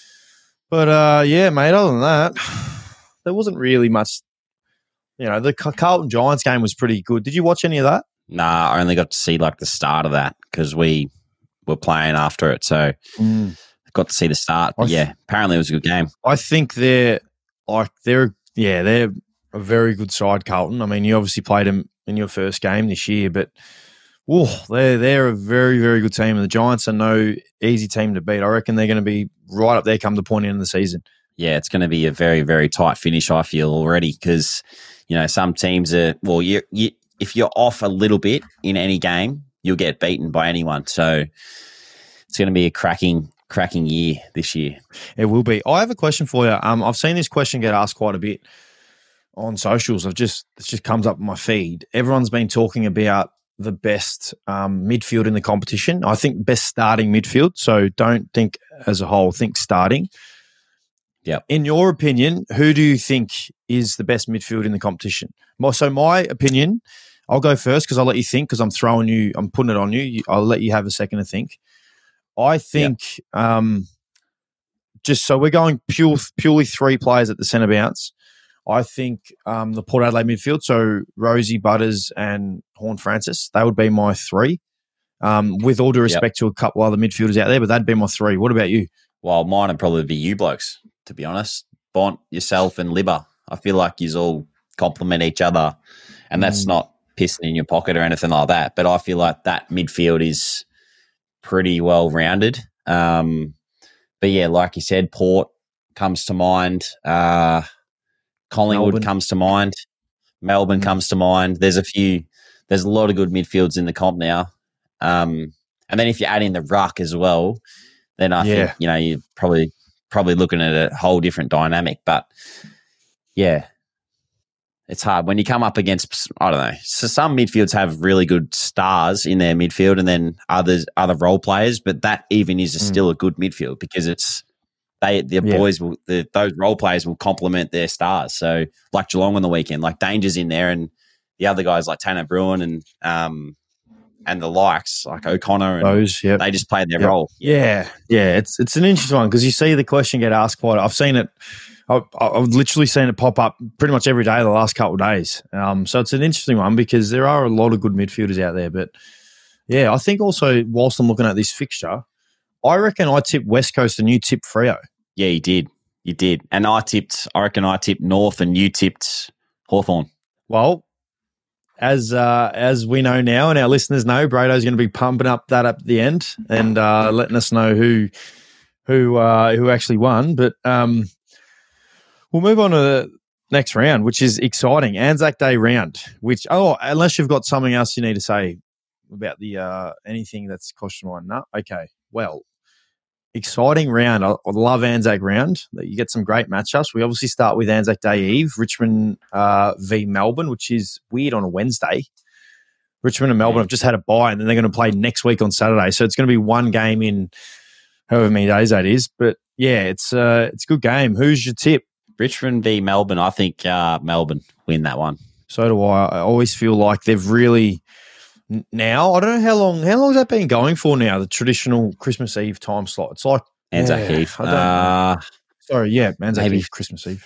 but uh, yeah, mate, other than that, there wasn't really much, you know, the Carlton Giants game was pretty good. Did you watch any of that? Nah, I only got to see like the start of that because we were playing after it. So mm. got to see the start. But th- yeah, apparently it was a good game. I think they're, like, they're, yeah, they're a very good side, Carlton. I mean, you obviously played them in your first game this year, but Oh, they're they're a very very good team, and the Giants are no easy team to beat. I reckon they're going to be right up there come the point in the season. Yeah, it's going to be a very very tight finish. I feel already because you know some teams are well. You you if you're off a little bit in any game, you'll get beaten by anyone. So it's going to be a cracking cracking year this year. It will be. I have a question for you. Um, I've seen this question get asked quite a bit on socials. I've just it just comes up in my feed. Everyone's been talking about the best um, midfield in the competition. I think best starting midfield. So don't think as a whole, think starting. Yeah. In your opinion, who do you think is the best midfield in the competition? So my opinion, I'll go first because I'll let you think because I'm throwing you, I'm putting it on you. I'll let you have a second to think. I think yep. um, just so we're going pure, purely three players at the centre bounce. I think um, the Port Adelaide midfield, so Rosie, Butters and Horne-Francis, they would be my three. Um, with all due respect yep. to a couple other midfielders out there, but that'd be my three. What about you? Well, mine would probably be you blokes, to be honest. Bont, yourself and Libba. I feel like you all complement each other, and that's mm. not pissing in your pocket or anything like that, but I feel like that midfield is pretty well-rounded. Um, but, yeah, like you said, Port comes to mind. Uh Collingwood Melbourne. comes to mind. Melbourne mm. comes to mind. There's a few, there's a lot of good midfields in the comp now. Um, and then if you add in the ruck as well, then I yeah. think, you know, you're probably, probably looking at a whole different dynamic. But yeah, it's hard when you come up against, I don't know. So some midfields have really good stars in their midfield and then others, other role players, but that even is mm. still a good midfield because it's, They, the yeah. boys will, the, those role players will complement their stars. So, like Geelong on the weekend, like Danger's in there, and the other guys like Tanner Bruin and um and the likes like O'Connor and those, yep. they just played their yep. role. Yeah, yeah, it's it's an interesting one because you see the question get asked quite. I've seen it. I've, I've literally seen it pop up pretty much every day the last couple of days. Um, so it's an interesting one because there are a lot of good midfielders out there. But yeah, I think also whilst I'm looking at this fixture, I reckon I tipped West Coast and you tipped Freo. Yeah, you did. You did. And I tipped, I reckon I tipped North and you tipped Hawthorn. Well, as uh, as we know now and our listeners know, Brado's going to be pumping up that up at the end and uh, letting us know who who uh, who actually won. But um, we'll move on to the next round, which is exciting. Anzac Day round, which, oh, unless you've got something else you need to say about the uh, anything that's cost you mine. No? Okay. Well, exciting round. I, I love Anzac round. You get some great matchups. We obviously start with Anzac Day Eve, Richmond uh, v Melbourne, which is weird on a Wednesday. Richmond and Melbourne have just had a bye, and then they're going to play next week on Saturday. So it's going to be one game in however many days that is. But yeah, it's uh, it's a good game. Who's your tip? Richmond v Melbourne. I think uh, Melbourne win that one. So do I. I always feel like they've really. Now, I don't know how long how long has that been going for now, the traditional Christmas Eve time slot. It's like Anzac yeah, Eve. I don't uh, know. Sorry, yeah, Anzac maybe Eve, Christmas Eve.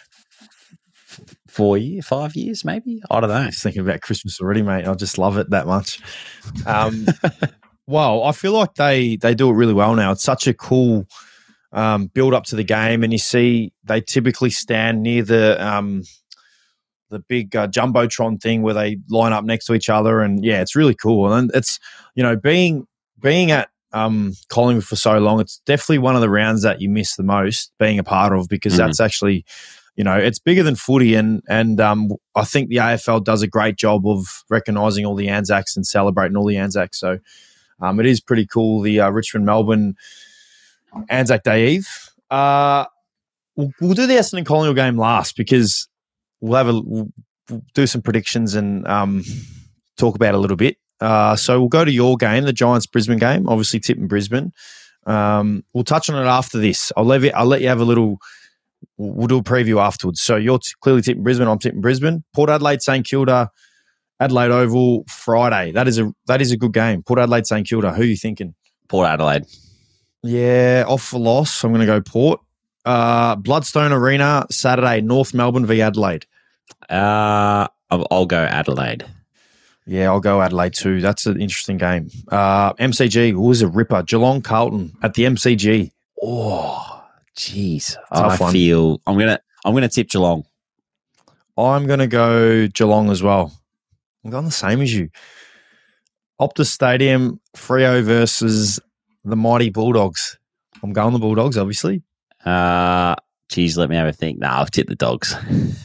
Four years, five years, maybe? I don't know. I'm just thinking about Christmas already, mate. I just love it that much. Um, well, I feel like they, they do it really well now. It's such a cool um, build up to the game, and you see they typically stand near the um, – the big uh, Jumbotron thing where they line up next to each other. And yeah, it's really cool. And it's, you know, being, being at um, Collingwood for so long, it's definitely one of the rounds that you miss the most being a part of because mm-hmm. that's actually, you know, it's bigger than footy. And, and um, I think the A F L does a great job of recognising all the Anzacs and celebrating all the Anzacs. So um, it is pretty cool. The uh, Richmond Melbourne Anzac Day Eve. Uh, we'll, we'll do the Essendon Collingwood game last because We'll have a we'll do some predictions and um, talk about it a little bit. Uh, so we'll go to your game, the Giants Brisbane game. Obviously, tipping Brisbane. Um, we'll touch on it after this. I'll let you. I'll let you have a little. We'll do a preview afterwards. So you're t- clearly tipping Brisbane. I'm tipping Brisbane. Port Adelaide, St Kilda, Adelaide Oval Friday. That is a that is a good game. Port Adelaide, St Kilda. Who are you thinking? Port Adelaide. Yeah, off for loss. I'm going to go Port. Uh, Bloodstone Arena Saturday. North Melbourne v Adelaide. Uh, I'll, I'll go Adelaide. Yeah, I'll go Adelaide too. That's an interesting game. Uh, M C G was a ripper. Geelong Carlton at the M C G. Oh, jeez. I one. feel I'm gonna I'm gonna tip Geelong. I'm gonna go Geelong as well. I'm going the same as you. Optus Stadium, Freo versus the mighty Bulldogs. I'm going the Bulldogs, obviously. Uh, geez, let me have a think. No, I'll tip the Dogs.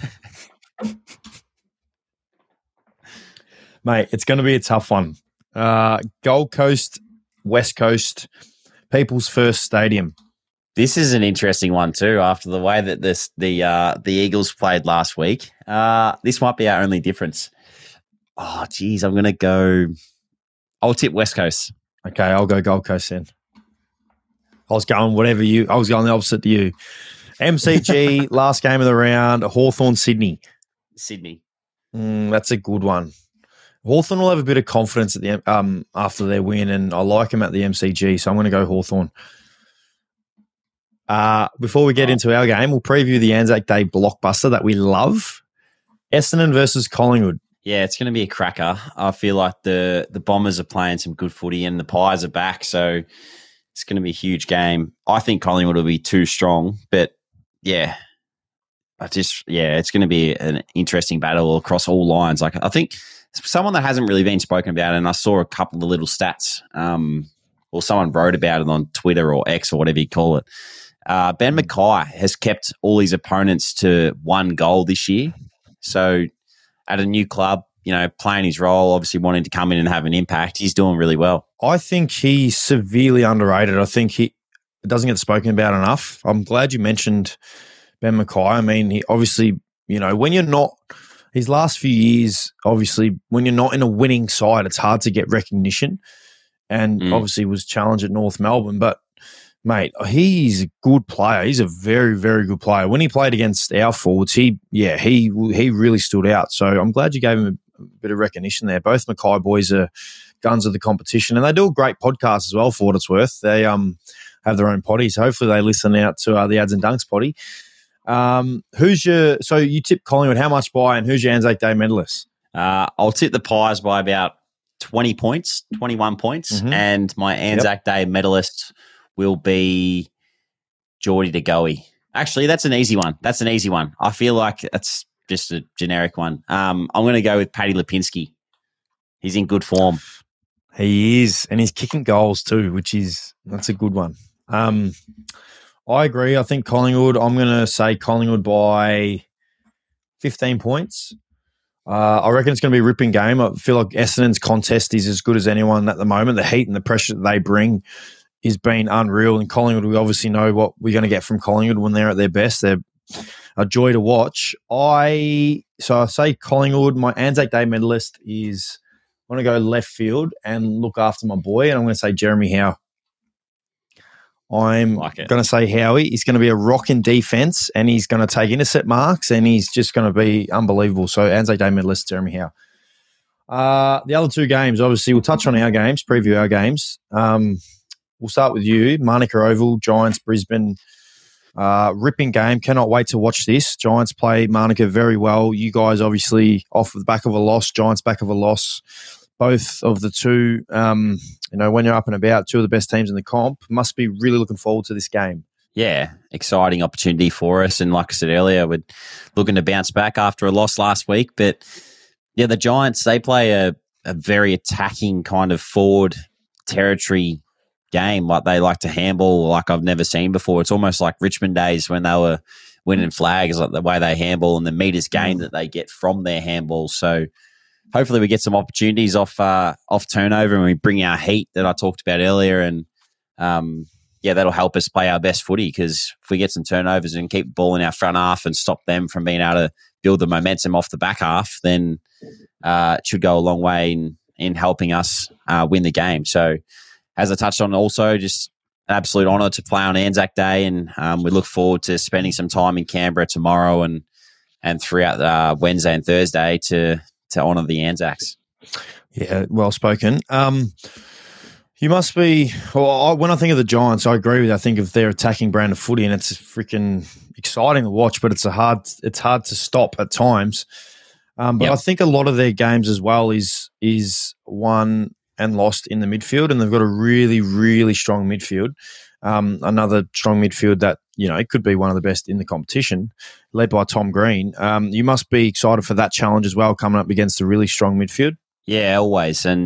Mate, it's going to be a tough one. Uh, Gold Coast, West Coast, People's First Stadium. This is an interesting one too. After the way that this the uh, the Eagles played last week, uh, this might be our only difference. Oh, geez, I'm going to go. I'll tip West Coast. Okay, I'll go Gold Coast then. I was going whatever you. I was going the opposite to you. M C G last game of the round. Hawthorn Sydney. Sydney. Mm, that's a good one. Hawthorn will have a bit of confidence at the um after their win, and I like them at the M C G, so I'm going to go Hawthorn. Uh, before we get into our game, we'll preview the Anzac Day blockbuster that we love. Essendon versus Collingwood. Yeah, it's going to be a cracker. I feel like the the Bombers are playing some good footy and the Pies are back, so it's going to be a huge game. I think Collingwood will be too strong, but yeah, I just yeah, it's going to be an interesting battle across all lines. Like I think someone that hasn't really been spoken about, and I saw a couple of little stats, um, or someone wrote about it on Twitter or X or whatever you call it. Uh, Ben Mackay has kept all his opponents to one goal this year. So at a new club, you know, playing his role, obviously wanting to come in and have an impact, he's doing really well. I think he's severely underrated. I think he doesn't get spoken about enough. I'm glad you mentioned Ben Mackay. I mean, he obviously, you know, when you're not, his last few years, obviously, when you're not in a winning side, it's hard to get recognition. And mm. obviously was challenged at North Melbourne, but mate, he's a good player. He's a very, very good player. When he played against our forwards, he, yeah, he he really stood out. So I'm glad you gave him a, a bit of recognition there. Both Mackay boys are guns of the competition, and they do a great podcast as well, for what it's worth. They um have their own potty, so hopefully they listen out to uh, the Ads and Dunks potty. Um, who's your, so you tip Collingwood, how much by, and who's your Anzac Day medalist? Uh, I'll tip the Pies by about twenty points, twenty-one points, mm-hmm. and my Anzac yep. Day medalist will be Geordie De Goey. Actually, that's an easy one. That's an easy one. I feel like that's just a generic one. Um, I'm going to go with Paddy Lipinski. He's in good form. He is, and he's kicking goals too, which is, that's a good one. Um, I agree. I think Collingwood, I'm going to say Collingwood by fifteen points. Uh, I reckon it's going to be a ripping game. I feel like Essendon's contest is as good as anyone at the moment. The heat and the pressure that they bring is been unreal. And Collingwood, we obviously know what we're going to get from Collingwood when they're at their best. They're a joy to watch. I So I say Collingwood. My Anzac Day medalist is, I want to go left field and look after my boy, and I'm going to say Jeremy Howe. I'm like going to say Howie. He's going to be a rock in defence, and he's going to take intercept marks, and he's just going to be unbelievable. So Anzac Day medalist Jeremy Howe. Uh, the other two games, obviously, we'll touch on our games, preview our games. Um, we'll start with you. Manuka Oval, Giants, Brisbane. Uh, ripping game. Cannot wait to watch this. Giants play Manuka very well. You guys obviously off the back of a loss. Giants back of a loss. Both of the two, um, you know, when you're up and about, two of the best teams in the comp, must be really looking forward to this game. Yeah, exciting opportunity for us. And like I said earlier, we're looking to bounce back after a loss last week. But yeah, the Giants, they play a, a very attacking kind of forward territory game. Like they like to handball like I've never seen before. It's almost like Richmond days when they were winning flags, like the way they handball and the meters gained that they get from their handball. So hopefully we get some opportunities off uh, off turnover and we bring our heat that I talked about earlier. And, um, yeah, that'll help us play our best footy because if we get some turnovers and keep the ball in our front half and stop them from being able to build the momentum off the back half, then uh, it should go a long way in, in helping us uh, win the game. So as I touched on also, just an absolute honour to play on Anzac Day, and um, we look forward to spending some time in Canberra tomorrow and, and throughout uh, Wednesday and Thursday to – to honour the Anzacs. Yeah, well spoken. Um, you must be, well, I, when I think of the Giants, I agree with you. I think of their attacking brand of footy, and it's freaking exciting to watch, but it's a hard it's hard to stop at times. Um, but yep. I think a lot of their games as well is is won and lost in the midfield, and they've got a really, really strong midfield. Um, another strong midfield that, you know, it could be one of the best in the competition, led by Tom Green. Um, you must be excited for that challenge as well, coming up against a really strong midfield. Yeah, always. And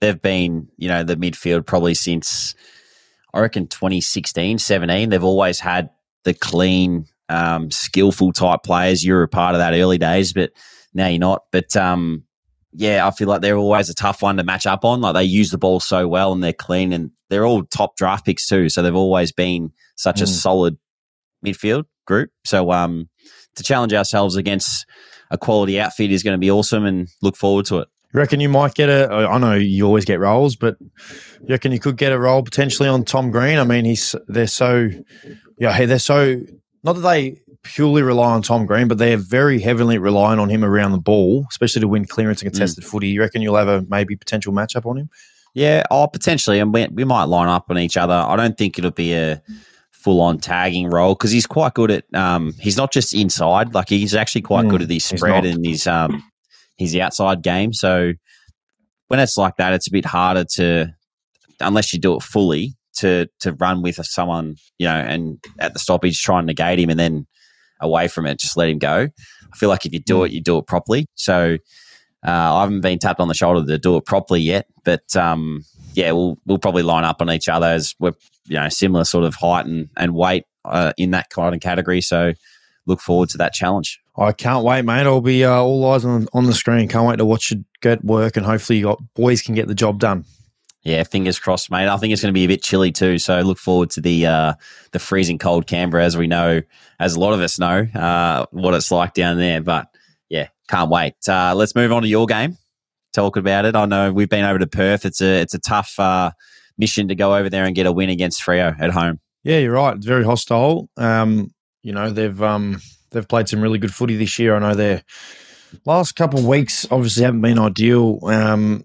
they've been, you know, the midfield probably since, I reckon, twenty sixteen, seventeen. They've always had the clean, um, skillful type players. You were a part of that early days, but now you're not. But, um, yeah, I feel like they're always a tough one to match up on. Like, they use the ball so well and they're clean, and they're all top draft picks too. So they've always been such mm. a solid midfield group. So um, to challenge ourselves against a quality outfit is going to be awesome, and look forward to it. You reckon you might get a, I know you always get roles, but you reckon you could get a role potentially on Tom Green? I mean, he's they're so, yeah, hey, they're so, not that they purely rely on Tom Green, but they are very heavily relying on him around the ball, especially to win clearance and contested mm. footy. You reckon you'll have a maybe potential matchup on him? Yeah, oh, potentially, and we, we might line up on each other. I don't think it'll be a full-on tagging role because he's quite good at, um, he's not just inside, like he's actually quite mm, good at his spread and his um, his outside game. So when it's like that, it's a bit harder to, unless you do it fully, to to run with someone, you know, and at the stoppage try and negate him and then away from it, just let him go. I feel like if you do mm. it, you do it properly. So uh, I haven't been tapped on the shoulder to do it properly yet, but um, yeah, we'll we'll probably line up on each other as we're, you know, similar sort of height and, and weight uh, in that kind of category. So look forward to that challenge. I can't wait, mate. I'll be uh, all eyes on, on the screen. Can't wait to watch you get work, and hopefully you got boys can get the job done. Yeah, fingers crossed, mate. I think it's going to be a bit chilly too, so look forward to the uh, the freezing cold Canberra, as we know, as a lot of us know, uh, what it's like down there. But yeah, can't wait. Uh, let's move on to your game. Talk about it. I know we've been over to Perth. It's a it's a tough uh, mission to go over there and get a win against Freo at home. Yeah, you're right. It's very hostile. Um, you know, they've um, they've played some really good footy this year. I know their last couple of weeks obviously haven't been ideal. Um,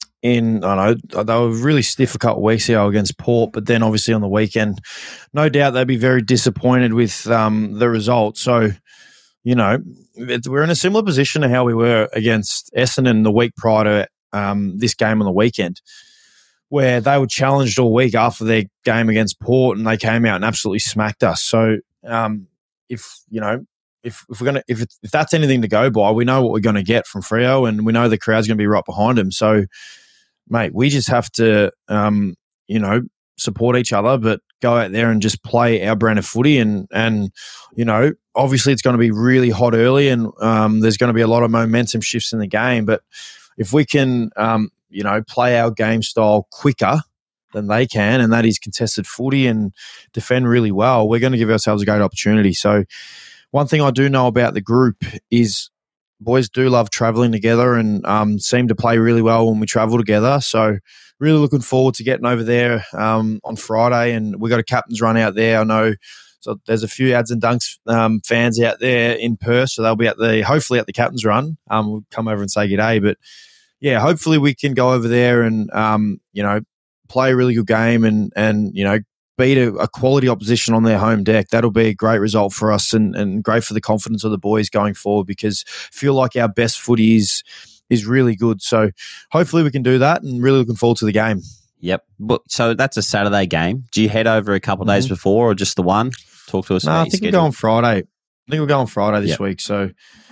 in I don't know, they were really stiff a couple of weeks ago against Port, but then obviously on the weekend, no doubt they'd be very disappointed with um, the result. So, you know, it, we're in a similar position to how we were against Essendon the week prior to um, this game on the weekend, where they were challenged all week after their game against Port, and they came out and absolutely smacked us. So, um, if you know, if if we're gonna if it's, if that's anything to go by, we know what we're going to get from Freo, and we know the crowd's going to be right behind them. So, mate, we just have to, um, you know, support each other, but go out there and just play our brand of footy. And, and you know, obviously it's going to be really hot early, and um, there's going to be a lot of momentum shifts in the game. But if we can, um, you know, play our game style quicker than they can, and that is contested footy and defend really well, we're going to give ourselves a great opportunity. So one thing I do know about the group is boys do love travelling together and um, seem to play really well when we travel together. So really looking forward to getting over there um, on Friday, and we got a captain's run out there. I know so there's a few Ads and Dunks um, fans out there in Perth, so they'll be at the hopefully at the captain's run. Um, we'll come over and say g'day, but yeah, hopefully we can go over there and um, you know, play a really good game and and you know, beat a, a quality opposition on their home deck. That'll be a great result for us, and, and great for the confidence of the boys going forward, because I feel like our best footy is is really good. So hopefully we can do that, and really looking forward to the game. Yep. But so that's a Saturday game. Do you head over a couple of days mm-hmm. before, or just the one? Talk to us. No, about I think we're going Friday. I think we're going Friday this yep. week. So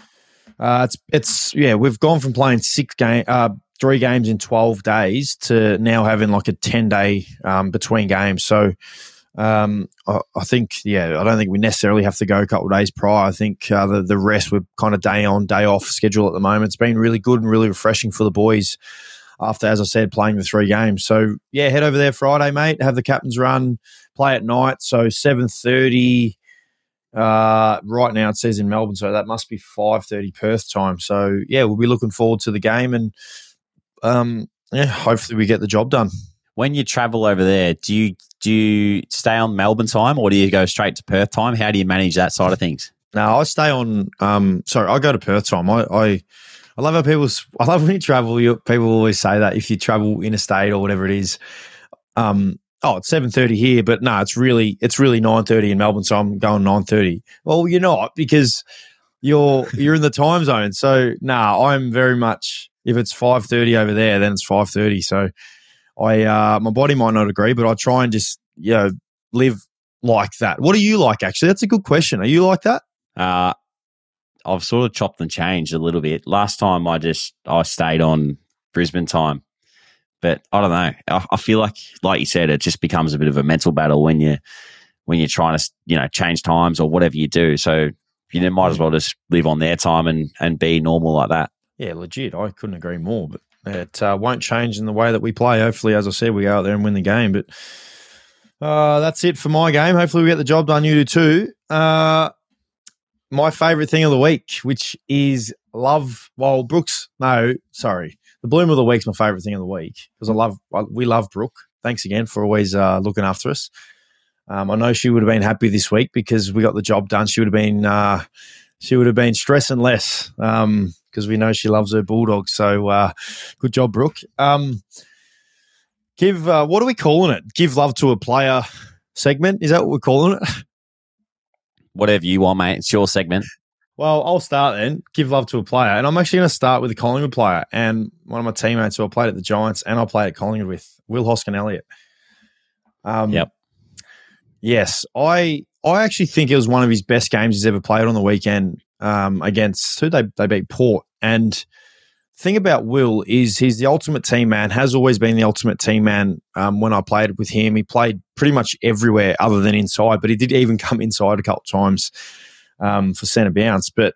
uh, it's it's yeah, we've gone from playing six game, uh, three games in twelve days to now having like a ten day um, between games. So um, I, I think yeah, I don't think we necessarily have to go a couple of days prior. I think uh, the the rest we're kind of day on day off schedule at the moment. It's been really good and really refreshing for the boys after, as I said, playing the three games. So yeah, head over there Friday, mate. Have the captain's run. Play at night. So seven thirty. Uh, right now it says in Melbourne, so that must be five thirty Perth time. So yeah, we'll be looking forward to the game, and um, yeah, hopefully we get the job done. When you travel over there, do you do you stay on Melbourne time, or do you go straight to Perth time? How do you manage that side of things? No, I stay on. Um, sorry, I go to Perth time. I I, I love how people. I love when you travel. You, people always say that if you travel interstate or whatever it is. Um. Oh, it's seven thirty here, but no, it's really it's really nine thirty in Melbourne, so I'm going nine thirty. Well, you're not, because you're you're in the time zone. So no, nah, I'm very much, if it's five thirty over there, then it's five thirty. So I uh, my body might not agree, but I try and just, you know, live like that. What are you like, actually? That's a good question. Are you like that? Uh, I've sort of chopped and changed a little bit. Last time I just I stayed on Brisbane time. But I don't know. I, I feel like, like you said, it just becomes a bit of a mental battle when you when you're trying to, you know, change times or whatever you do. So you might as well just live on their time and and be normal like that. Yeah, legit. I couldn't agree more. But it uh, won't change in the way that we play. Hopefully, as I said, we go out there and win the game. But uh, that's it for my game. Hopefully, we get the job done. You do too. Uh, my favourite thing of the week, which is love. Well, Brooks. No, sorry. The bloom of the week's my favourite thing of the week because I love. We love Brooke. Thanks again for always uh, looking after us. Um, I know she would have been happy this week because we got the job done. She would have been. Uh, she would have been stressing less. Um, because we know she loves her Bulldogs. So uh, good job, Brooke. Um, give uh, what are we calling it? Give love to a player segment? Is that what we're calling it? Whatever you want, mate. It's your segment. Well, I'll start then. Give love to a player. And I'm actually going to start with a Collingwood player and one of my teammates who I played at the Giants and I played at Collingwood with, Will Hoskin-Elliott. Um, yep. Yes. I I actually think it was one of his best games he's ever played on the weekend. Um, against who they they beat Port. And the thing about Will is he's the ultimate team man, has always been the ultimate team man. Um, when I played with him, he played pretty much everywhere other than inside, but he did even come inside a couple of times um, for centre bounce. But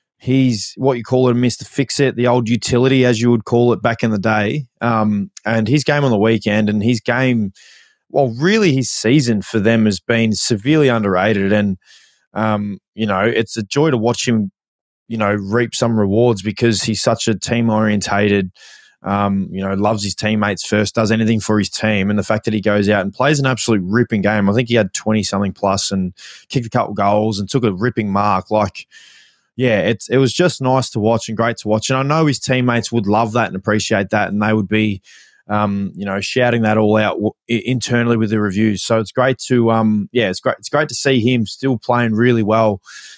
he's what you call it, Mister Fix-It, the old utility, as you would call it back in the day. Um, and his game on the weekend and his game, well, really his season for them has been severely underrated. And Um, you know, it's a joy to watch him, you know, reap some rewards because he's such a team-orientated, um, you know, loves his teammates first, does anything for his team. And the fact that he goes out and plays an absolute ripping game. I think he had twenty-something plus and kicked a couple goals and took a ripping mark. Like, yeah, it's, it was just nice to watch and great to watch. And I know his teammates would love that and appreciate that and they would be, Um, you know, shouting that all out w- internally with the reviews. So it's great to, um, yeah, it's great. It's great to see him still playing really well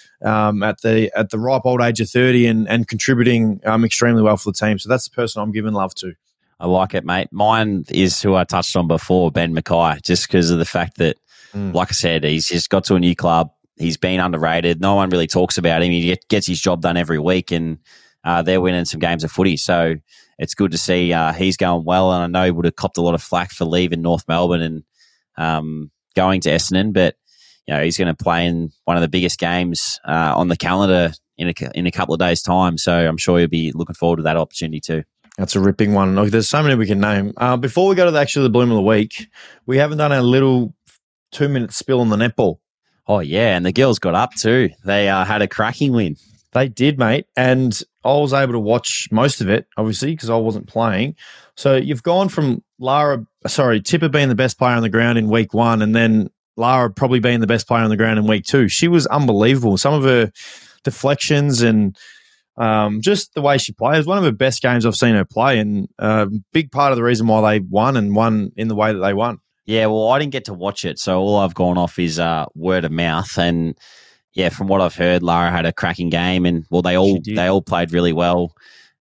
um, at the at the ripe old age of thirty and and contributing um, extremely well for the team. So that's the person I'm giving love to. I like it, mate. Mine is who I touched on before, Ben Mackay, just because of the fact that, mm. like I said, he's just got to a new club. He's been underrated. No one really talks about him. He get, gets his job done every week, and uh, they're winning some games of footy. So it's good to see uh, he's going well, and I know he would have copped a lot of flack for leaving North Melbourne and um, going to Essendon, but you know he's going to play in one of the biggest games uh, on the calendar in a, in a couple of days' time. So I'm sure he'll be looking forward to that opportunity too. That's a ripping one. Look, there's so many we can name. Uh, before we go to the, actually the bloom of the week, we haven't done our little two-minute spill on the netball. Oh, yeah, and the girls got up too. They uh, had a cracking win. They did, mate, and I was able to watch most of it, obviously, because I wasn't playing. So you've gone from Lara, sorry, Tipper being the best player on the ground in week one, and then Lara probably being the best player on the ground in week two. She was unbelievable. Some of her deflections and um, just the way she plays, one of the best games I've seen her play, and a uh, big part of the reason why they won and won in the way that they won. Yeah, well, I didn't get to watch it, so all I've gone off is uh, word of mouth, and yeah, from what I've heard, Lara had a cracking game, and well, they all they all played really well.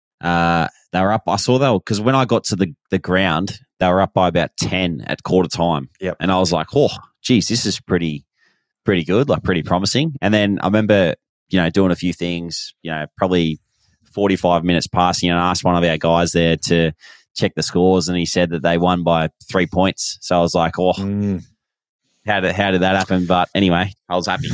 Uh, they were up. I saw that because when I got to the, the ground, they were up by about ten at quarter time. Yep. And I was like, oh, geez, this is pretty pretty good, like pretty promising. And then I remember, you know, doing a few things. You know, probably forty five minutes passing, and I asked one of our guys there to check the scores, and he said that they won by three points. So I was like, oh, mm. how did how did that happen? But anyway, I was happy.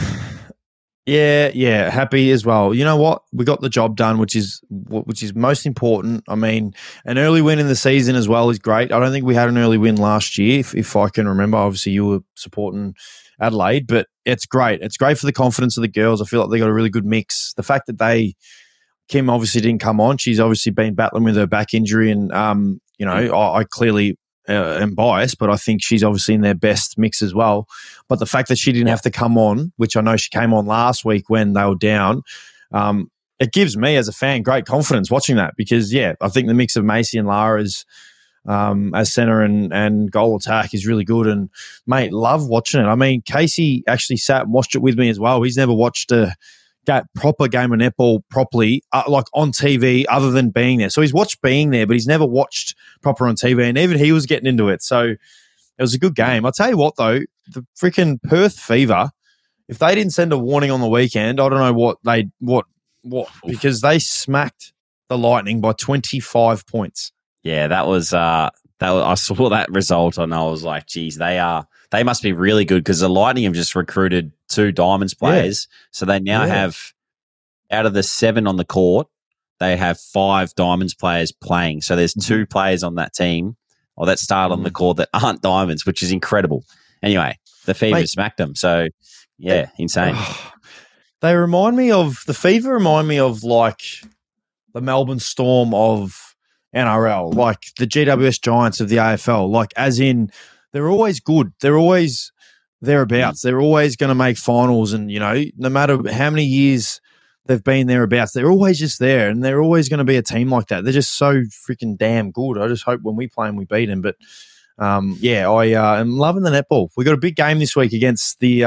Yeah, yeah, happy as well. You know what? We got the job done, which is which is most important. I mean, an early win in the season as well is great. I don't think we had an early win last year, if, if I can remember. Obviously, you were supporting Adelaide, but it's great. It's great for the confidence of the girls. I feel like they got a really good mix. The fact that they, Kim obviously didn't come on. She's obviously been battling with her back injury, and um, you know, I, I clearly. Uh, am biased, but I think she's obviously in their best mix as well. But the fact that she didn't have to come on, which I know she came on last week when they were down, um, it gives me as a fan great confidence watching that because, yeah, I think the mix of Macy and Lara is, um, as centre and, and goal attack is really good. And, mate, love watching it. I mean, Casey actually sat and watched it with me as well. He's never watched a that proper game of netball properly, uh, like on T V, other than being there. So he's watched being there, but he's never watched proper on T V, and even he was getting into it. So it was a good game. I'll tell you what, though, the freaking Perth Fever, if they didn't send a warning on the weekend, I don't know what they what what because they smacked the Lightning by twenty-five points. Yeah, that was uh, that I saw that result and I was like, geez, they are they must be really good because the Lightning have just recruited two Diamonds players. Yeah. So they now yeah. have, out of the seven on the court, they have five Diamonds players playing. So there's two mm-hmm. players on that team or that start mm-hmm. on the court that aren't Diamonds, which is incredible. Anyway, the Fever Mate, smacked them. So, yeah, they, insane. Oh, they remind me of, the Fever remind me of like the Melbourne Storm of N R L, like the G W S Giants of the A F L, like as in they're always good. They're always thereabouts. They're always going to make finals and, you know, no matter how many years they've been thereabouts, they're always just there and they're always going to be a team like that. They're just so freaking damn good. I just hope when we play them, we beat them. But, um, yeah, I uh, am loving the netball. We got a big game this week against the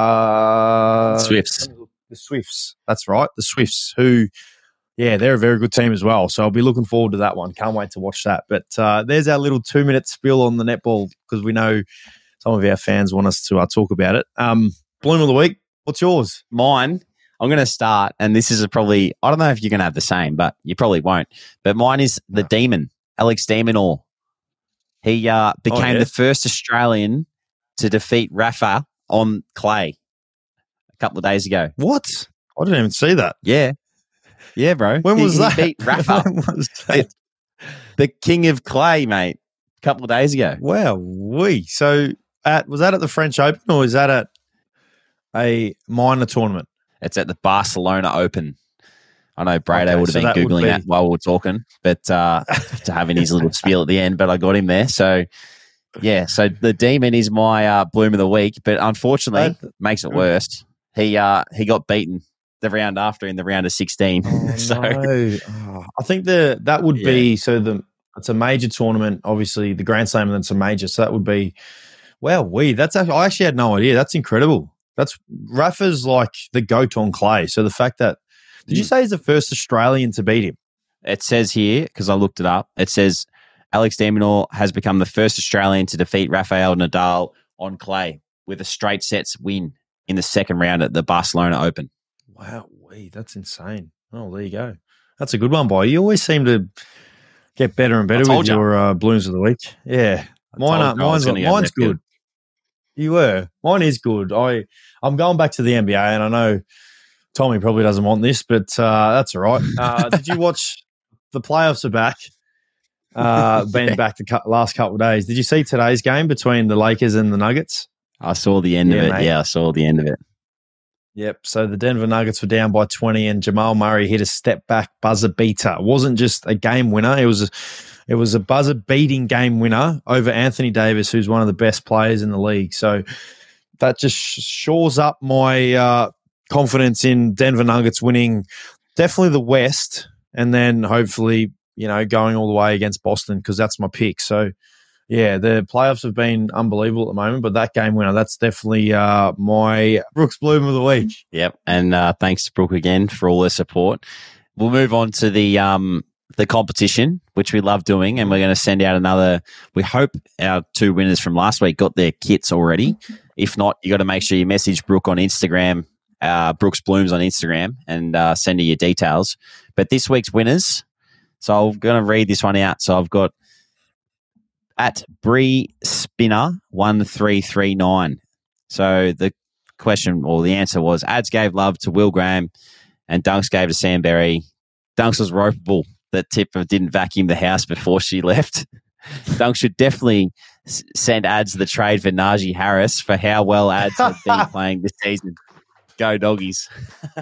uh, Swifts. The Swifts. That's right, the Swifts, who, yeah, they're a very good team as well. So I'll be looking forward to that one. Can't wait to watch that. But uh, there's our little two-minute spiel on the netball because we know some of our fans want us to uh, talk about it. Um, Bloom of the week, what's yours? Mine, I'm going to start, and this is a probably, I don't know if you're going to have the same, but you probably won't. But mine is the no. Demon, Alex de Minaur. He uh, became oh, yeah. the first Australian to defeat Rafa on clay a couple of days ago. What? I didn't even see that. Yeah. Yeah, bro. When was he, that? He beat Rafa, the, the king of clay, mate, a couple of days ago. Wow, we. So at was that at the French Open or is that at a minor tournament? It's at the Barcelona Open. I know Brado okay, would have so been that Googling that be... while we were talking, but uh, to having his little spiel at the end, but I got him there. So, yeah, so the Demon is my uh, Bloom of the week, but unfortunately, that... makes it worse. He uh, he got beaten the round after in the round of sixteen. Oh, so no. oh, I think the that would yeah. be, so the it's a major tournament, obviously the Grand Slam and then it's a major, so that would be, wow, we, that's actually, I actually had no idea. That's incredible. That's, Rafa's like the goat on clay. So the fact that, did you say he's the first Australian to beat him? It says here, because I looked it up, it says Alex de Minaur has become the first Australian to defeat Rafael Nadal on clay with a straight sets win in the second round at the Barcelona Open. Wow, wee, that's insane. Oh, there you go. That's a good one, boy. You always seem to get better and better with you. your uh, Blooms of the week. Yeah, mine are, mine's mine's good. good. You were. Mine is good. I I'm going back to the N B A, and I know Tommy probably doesn't want this, but uh, that's all right. Uh, did you watch the playoffs are back? Uh, been yeah. back the cu- last couple of days. Did you see today's game between the Lakers and the Nuggets? I saw the end yeah, of it. Mate. Yeah, I saw the end of it. Yep. So the Denver Nuggets were down by twenty, and Jamal Murray hit a step back buzzer beater. It wasn't just a game winner; it was a, it was a buzzer beating game winner over Anthony Davis, who's one of the best players in the league. So that just shores up my uh, confidence in Denver Nuggets winning definitely the West, and then hopefully you know going all the way against Boston because that's my pick. So. Yeah, the playoffs have been unbelievable at the moment, but that game winner, that's definitely uh, my Brooks Bloom of the week. Yep, and uh, thanks to Brooke again for all the support. We'll move on to the um, the competition, which we love doing, and we're going to send out another. We hope our two winners from last week got their kits already. If not, you got to make sure you message Brooke on Instagram, uh, Brooks Blooms on Instagram, and uh, send her your details. But this week's winners, so I'm going to read this one out. So I've got at Bree Spinner one three three nine. So the question or the answer was Ads gave love to Will Graham and Dunks gave to Sam Berry. Dunks was ropeable that Tipper didn't vacuum the house before she left. Dunks should definitely s- send Ads the trade for Najee Harris for how well Ads have been playing this season. Go Doggies.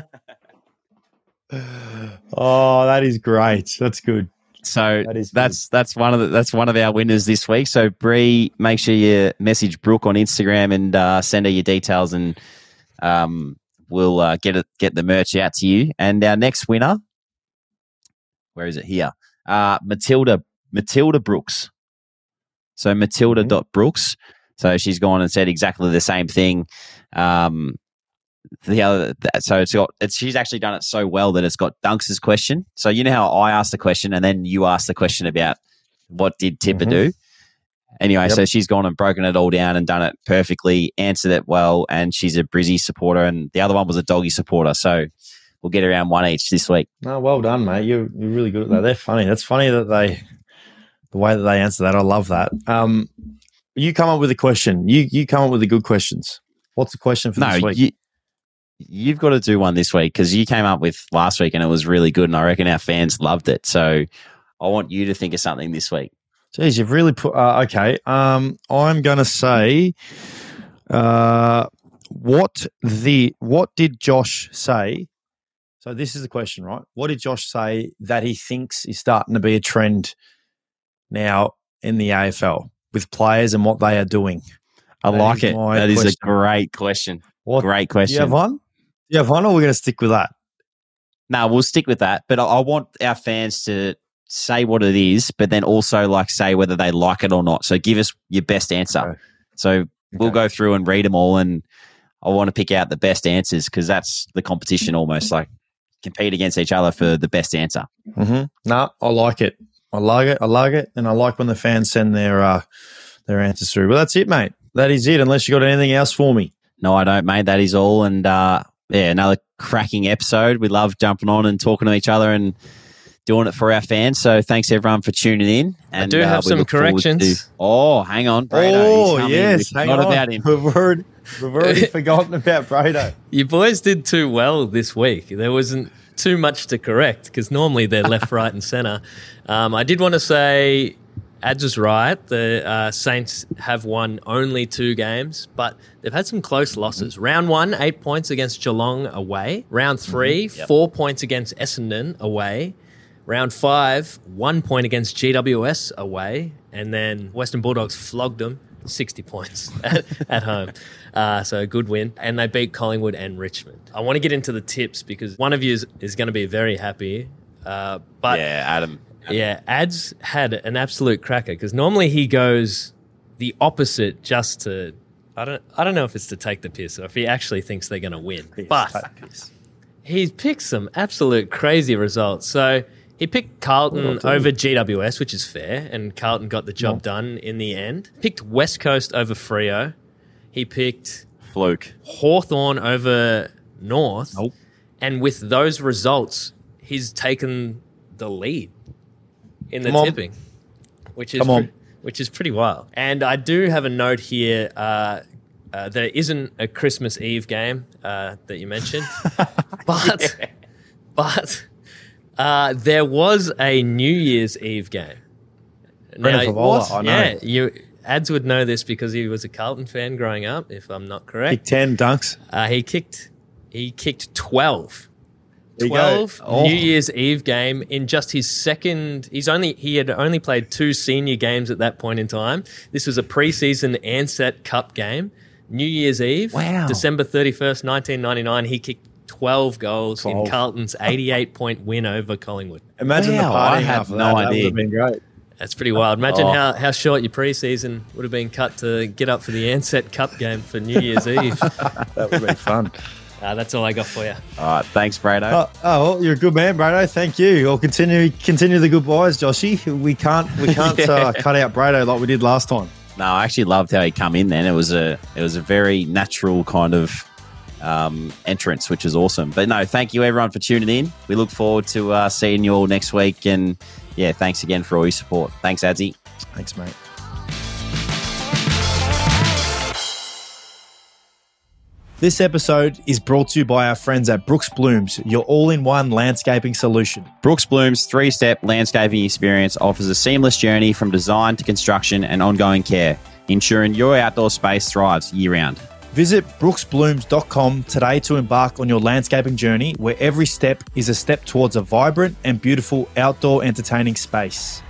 Oh, that is great. That's good. So that that's that's one of the, that's one of our winners this week. So Bree, make sure you message Brooke on Instagram and uh, send her your details, and um, we'll uh, get it get the merch out to you. And our next winner, where is it here? Uh, Matilda Matilda Brooks. So Matilda mm-hmm. dot Brooks. So she's gone and said exactly the same thing. Um, The other, so it's got, it's, she's actually done it so well that it's got Dunks' question. So you know how I asked the question and then you asked the question about what did Tipper mm-hmm. do? Anyway, yep. So she's gone and broken it all down and done it perfectly, answered it well, and she's a Brizzy supporter, and the other one was a Doggy supporter. So we'll get around one each this week. No, well done, mate. You're, you're really good at that. They're funny. That's funny that they the way that they answer that. I love that. Um, you come up with a question. You you come up with the good questions. What's the question for no, this week? You, you've got to do one this week because you came up with last week and it was really good, and I reckon our fans loved it. So I want you to think of something this week. Jeez, you've really put. Uh, okay, um, I'm going to say, uh, what the what did Josh say? So this is the question, right? What did Josh say that he thinks is starting to be a trend now in the A F L with players and what they are doing? I That like is it. my That is question. a great question. What, Great Do question. you have one? Do you have one, or we're going to stick with that? No, we'll stick with that. But I, I want our fans to say what it is, but then also like say whether they like it or not. So give us your best answer. Okay. So we'll go through and read them all, and I want to pick out the best answers because that's the competition almost, like compete against each other for the best answer. Mm-hmm. No, I like it. I like it. I like it. And I like when the fans send their uh, their answers through. Well, that's it, mate. That is it, unless you got anything else for me. No, I don't, mate. That is all. And uh, yeah, another cracking episode. We love jumping on and talking to each other and doing it for our fans. So thanks everyone for tuning in. And, I do have uh, some corrections. To, oh, hang on, Brado. Oh, He's coming. yes. We Hang forgot on. about him. We've already, we've already forgotten about Brado. You boys did too well this week. There wasn't too much to correct because normally they're left, right, and centre. Um, I did want to say Ads was right. The uh, Saints have won only two games, but they've had some close losses. Mm-hmm. Round one, eight points against Geelong away. Round three, mm-hmm. yep. four points against Essendon away. Round five, one point against G W S away. And then Western Bulldogs flogged them, sixty points at, at home. Uh, so a good win. And they beat Collingwood and Richmond. I want to get into the tips because one of you is, is going to be very happy. Uh, but yeah, Adam. Yeah, Ads had an absolute cracker because normally he goes the opposite just to, I don't I don't know if it's to take the piss or if he actually thinks they're going to win. Piss, but he's picked some absolute crazy results. So he picked Carlton over G W S, which is fair, and Carlton got the job no. done in the end. Picked West Coast over Freo. He picked Fluke. Hawthorn over North. Nope. And with those results, he's taken the lead in the Come tipping, on. which is Come on. pre- which is pretty wild. And I do have a note here. Uh, uh, there isn't a Christmas Eve game uh, that you mentioned, but yeah. but uh, there was a New Year's Eve game. Now, Favola, I know. Yeah, you Ads would know this because he was a Carlton fan growing up. If I'm not correct, kicked ten dunks. Uh, he kicked he kicked twelve. There you twelve go. Oh. New Year's Eve game in just his second. He's only he had only played two senior games at that point in time. This was a preseason Ansett Cup game. New Year's Eve, wow. December thirty-first, nineteen ninety-nine. He kicked twelve goals twelve. In Carlton's eighty-eight point win over Collingwood. Imagine wow, the party. I have no no that. idea. That would have been great. That's pretty wild. Imagine oh. how, how short your preseason would have been cut to get up for the Ansett Cup game for New Year's Eve. That would be fun. Uh, that's all I got for you. All right, thanks, Brado. Oh, oh well, you're a good man, Brado. Thank you. I'll continue continue the good boys, Joshy. We can't we can't yeah. uh, cut out Brado like we did last time. No, I actually loved how he come in. Then it was a it was a very natural kind of um, entrance, which is awesome. But no, thank you everyone for tuning in. We look forward to uh, seeing you all next week. And yeah, thanks again for all your support. Thanks, Adsy. Thanks, mate. This episode is brought to you by our friends at Brooks Blooms, your all-in-one landscaping solution. Brooks Blooms' three-step landscaping experience offers a seamless journey from design to construction and ongoing care, ensuring your outdoor space thrives year-round. Visit brooks blooms dot com today to embark on your landscaping journey, where every step is a step towards a vibrant and beautiful outdoor entertaining space.